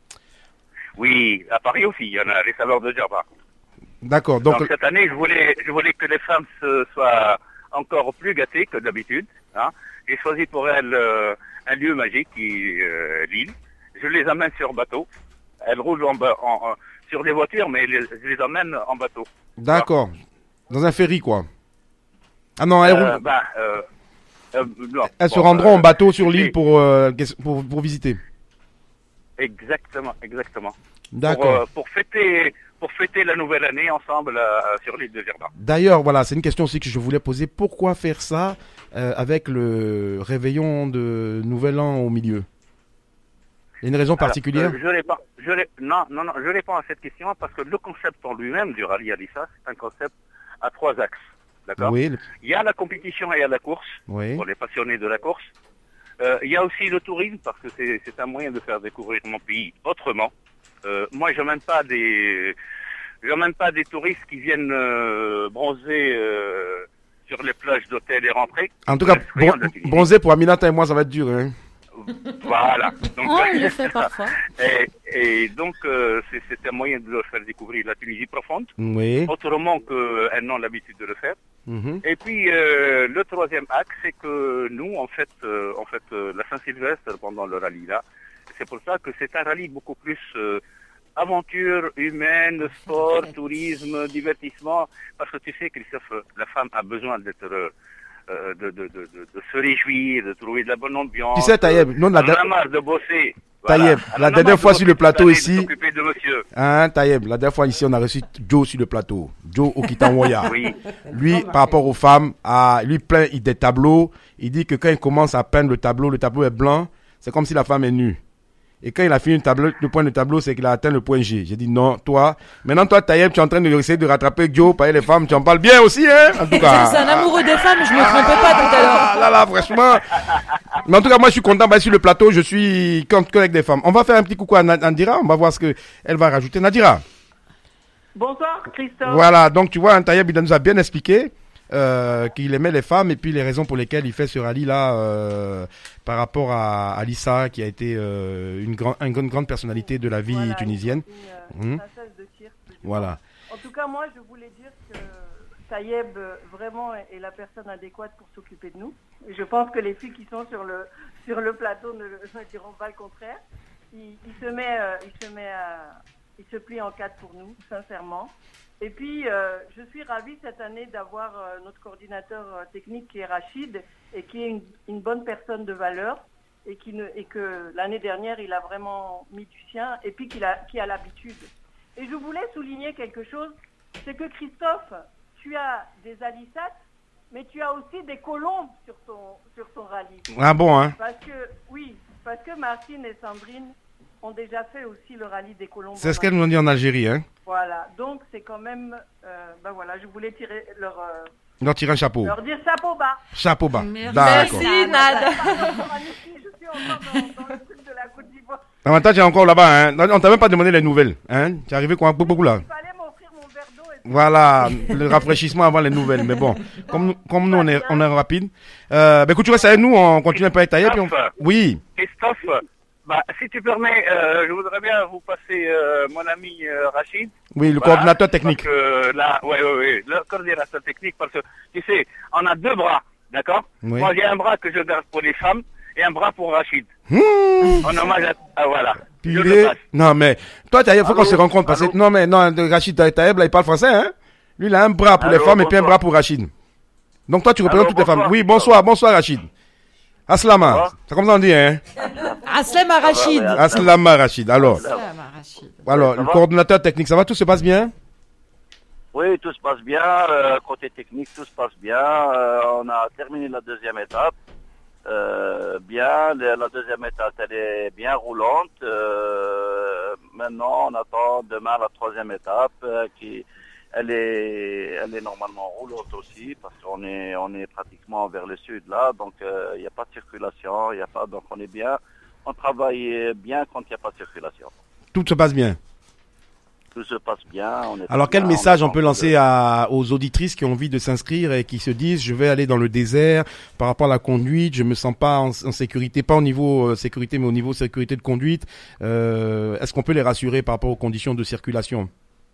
Oui, à Paris aussi, il y en a les saveurs de Djerba. D'accord, donc, Donc, cette année, je voulais, je voulais que les femmes se, soient encore plus gâtées que d'habitude. Hein. J'ai choisi pour elles euh, un lieu magique, qui est euh, l'île. Je les amène sur bateau. Elles roulent en, ba- en- en- sur des voitures, mais les- je les emmène en bateau. d'accord. Dans un ferry, quoi. Ah non, elles, Euh, roulent- bah, euh, euh, non, elles se bon, rendront euh, en bateau sur j'ai- l'île pour, euh, pour, pour visiter. Exactement, exactement. D'accord. Pour, euh, pour fêter, pour fêter la nouvelle année ensemble euh, sur l'île de Djerba. D'ailleurs, voilà, c'est une question aussi que je voulais poser. Pourquoi faire ça euh, avec le réveillon de Nouvel An au milieu? Il y a une raison particulière? Alors, euh, je réponds, je ré- non, non, non, je réponds à cette question parce que le concept en lui-même du rallye Alissa, c'est un concept à trois axes. D'accord? Oui, le- Il y a la compétition et il y a la course, Oui. pour les passionnés de la course. Euh, il y a aussi le tourisme parce que c'est, c'est un moyen de faire découvrir mon pays autrement. Euh, moi, je n'emmène pas des, j'emmène pas des touristes qui viennent euh, bronzer euh, sur les plages d'hôtels et rentrer. En tout cas, Rien bron- de Tunisie. bronzer pour Aminata et moi, ça va être dur. Hein. Voilà. Donc, Oh, il le fait parfois. Et, et donc, euh, c'est, c'est un moyen de leur faire découvrir la Tunisie profonde, Oui. autrement qu'elles n'ont l'habitude de le faire. Mhm. Et puis, euh, le troisième axe, c'est que nous, en fait, euh, en fait euh, la Saint-Sylvestre, pendant le rallye là, c'est pour ça que c'est un rallye beaucoup plus euh, aventure humaine, sport, tourisme, divertissement, parce que tu sais, Christophe, la femme a besoin d'être... euh, euh, de, de, de, de, de se réjouir, de trouver de la bonne ambiance. Tu sais, Taïeb, non, la on en a marre de bosser. Taïeb, Voilà. la dernière fois sur le plateau ici, s'occuper de monsieur. hein, Taïeb, la dernière fois ici, on a reçu Joe sur le plateau. Joe Okitanwoya. Oui. Lui, par rapport aux femmes, a, lui peint des tableaux. Il dit que quand il commence à peindre le tableau, le tableau est blanc, c'est comme si la femme est nue. Et quand il a fini le, tableau, le point de tableau, c'est qu'il a atteint le point G. J'ai dit non, toi. Maintenant, toi, Taïeb, tu es en train de essayer de rattraper Joe, par les femmes, tu en parles bien aussi, hein, en tout cas. C'est un amoureux des femmes, je me trompais pas tout à l'heure. Ah, là, là, franchement. Mais en tout cas, moi, je suis content, bah, sur le plateau, je suis contre avec des femmes. On va faire un petit coucou à Nadira, on va voir ce que elle va rajouter. Nadira. Bonsoir, Christophe. Voilà, donc tu vois, hein, Taïeb, il nous a bien expliqué euh, qu'il aimait les femmes et puis les raisons pour lesquelles il fait ce rallye-là euh, par rapport à, à Lissa, qui a été euh, une, grand, une grande, grande personnalité de la vie Voilà, tunisienne. Une, euh, Mmh. passage de tir, plus ou Voilà. moins. En tout cas, moi, je voulais dire que Taïeb, euh, vraiment, est, est la personne adéquate pour s'occuper de nous. Et je pense que les filles qui sont sur le, sur le plateau ne, ne diront pas le contraire. Il, il se met, euh, il se met à, il se plie en quatre pour nous, sincèrement. Et puis, euh, je suis ravie cette année d'avoir euh, notre coordinateur euh, technique qui est Rachid et qui est une, une bonne personne de valeur et, qui ne, et que l'année dernière, il a vraiment mis du sien et puis qu'il a, qui a l'habitude. Et je voulais souligner quelque chose, c'est que Christophe, tu as des alissats, mais tu as aussi des colombes sur ton, sur ton rallye. Ah bon, hein? Parce que, oui, parce que Martine et Sandrine ont déjà fait aussi le rallye des colombes. C'est ce qu'elles nous ont dit en Algérie, hein? Voilà, donc c'est quand même, euh, ben voilà, je voulais tirer leur, euh, Leur tirer un chapeau. leur dire chapeau bas. Chapeau bas. Merci. D'accord. Merci, Nad. Je suis encore dans, dans le truc de la Côte d'Ivoire. En même temps, tu es encore là-bas, hein? On t'a même pas demandé les nouvelles, hein? Tu es arrivé quoi, beaucoup là? Voilà, le rafraîchissement avant les nouvelles. Mais bon, comme nous, comme nous on est, on est rapide. Euh, ben écoute, tu restes avec nous, on continue un peu avec Taïeb. On... Oui. Christophe, bah, si tu permets, euh, je voudrais bien vous passer euh, mon ami euh, Rachid. Oui, le Voilà, coordinateur technique. Parce que là, ouais, ouais, ouais, le coordinateur technique, parce que tu sais, on a deux bras, d'accord? Oui. Moi, j'ai un bras que je garde pour les femmes et un bras pour Rachid. Mmh. En hommage à, ah, voilà. Je le Purée. passe. Non mais toi Taïeb, faut qu'on Allô? se rencontre parce que Allô? non mais non, de Rachid Taïeb là, il parle français, hein? Lui, il a un bras pour Allô, les femmes et puis un bonsoir. bras pour Rachid. Donc toi, tu représentes Allô, toutes les femmes. bonsoir. Oui, bonsoir, bonsoir Rachid. Aslama. C'est comme ça on dit, hein? Aslama Rachid. Aslama Rachid. Alors, Aslama Rachid. alors, Ça le va? coordinateur technique, ça va, tout se passe bien? Oui, tout se passe bien. Euh, côté technique, tout se passe bien. Euh, on a terminé la deuxième étape. Euh, bien, la, la deuxième étape, elle est bien roulante. Euh, maintenant, on attend demain la troisième étape euh, qui, elle est, elle est normalement roulante aussi parce qu'on est, on est pratiquement vers le sud là, donc euh, il n'y a pas de circulation, il n'y a pas, donc on est bien, on travaille bien quand il n'y a pas de circulation. Tout se passe bien. Tout se passe bien. On est Alors quel bien, message on attend peut que lancer le- à, aux auditrices qui ont envie de s'inscrire et qui se disent je vais aller dans le désert par rapport à la conduite, je me sens pas en, en sécurité, pas au niveau euh, sécurité mais au niveau sécurité de conduite. Euh, Est-ce qu'on peut les rassurer par rapport aux conditions de circulation?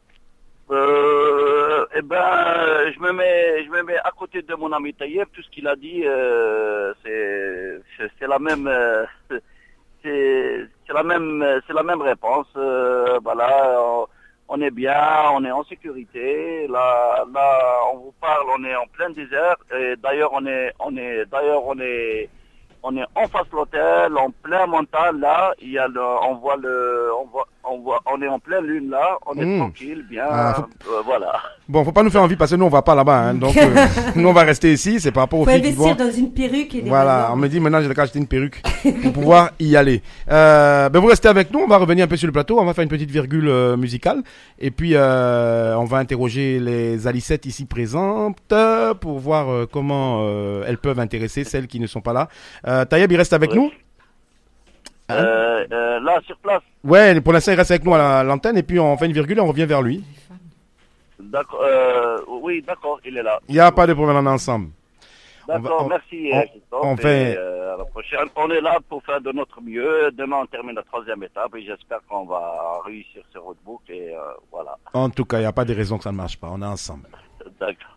Euh, eh ben, je me mets, je me mets à côté de mon ami Taïeb. Tout ce qu'il a dit, euh, c'est, c'est- c'est la même, euh, c'est, c'est la même, c'est la même réponse. Euh, voilà, on, on est bien, on est en sécurité. Là, là, on vous parle, on est en plein désert. Et d'ailleurs, on est, on est, d'ailleurs, on est, on est en face de l'hôtel, en plein montagne. Là, il y a le, on voit le, on voit, on voit, on est en pleine lune là. On est Mmh. tranquille, bien. Ah, faut- euh, voilà. Bon, faut pas nous faire envie parce que nous on va pas là-bas, hein, donc euh, nous on va rester ici. C'est par rapport aux Faut filles qui investir vont. dans une perruque et des Voilà, raisins. on me dit maintenant j'ai qu'à acheter une perruque pour pouvoir y aller. Euh, ben vous restez avec nous, on va revenir un peu sur le plateau, on va faire une petite virgule euh, musicale et puis euh, on va interroger les alicettes ici présentes euh, pour voir euh, comment euh, elles peuvent intéresser celles qui ne sont pas là. Euh, Taïeb, il reste avec Oui. nous? Euh, euh, là, sur place. Ouais, pour l'instant il reste avec nous à la- à l'antenne et puis on fait une virgule et on revient vers lui. D'accord. Euh, oui, d'accord, il est là. Il n'y a pas de problème, on est ensemble. On va- D'accord, on- merci. on- euh, Christophe, on et, fait- euh, à la prochaine. On est là pour faire de notre mieux. Demain, on termine la troisième étape et j'espère qu'on va réussir ce roadbook et euh, voilà. En tout cas, il n'y a pas de raison que ça ne marche pas, on est ensemble. D'accord.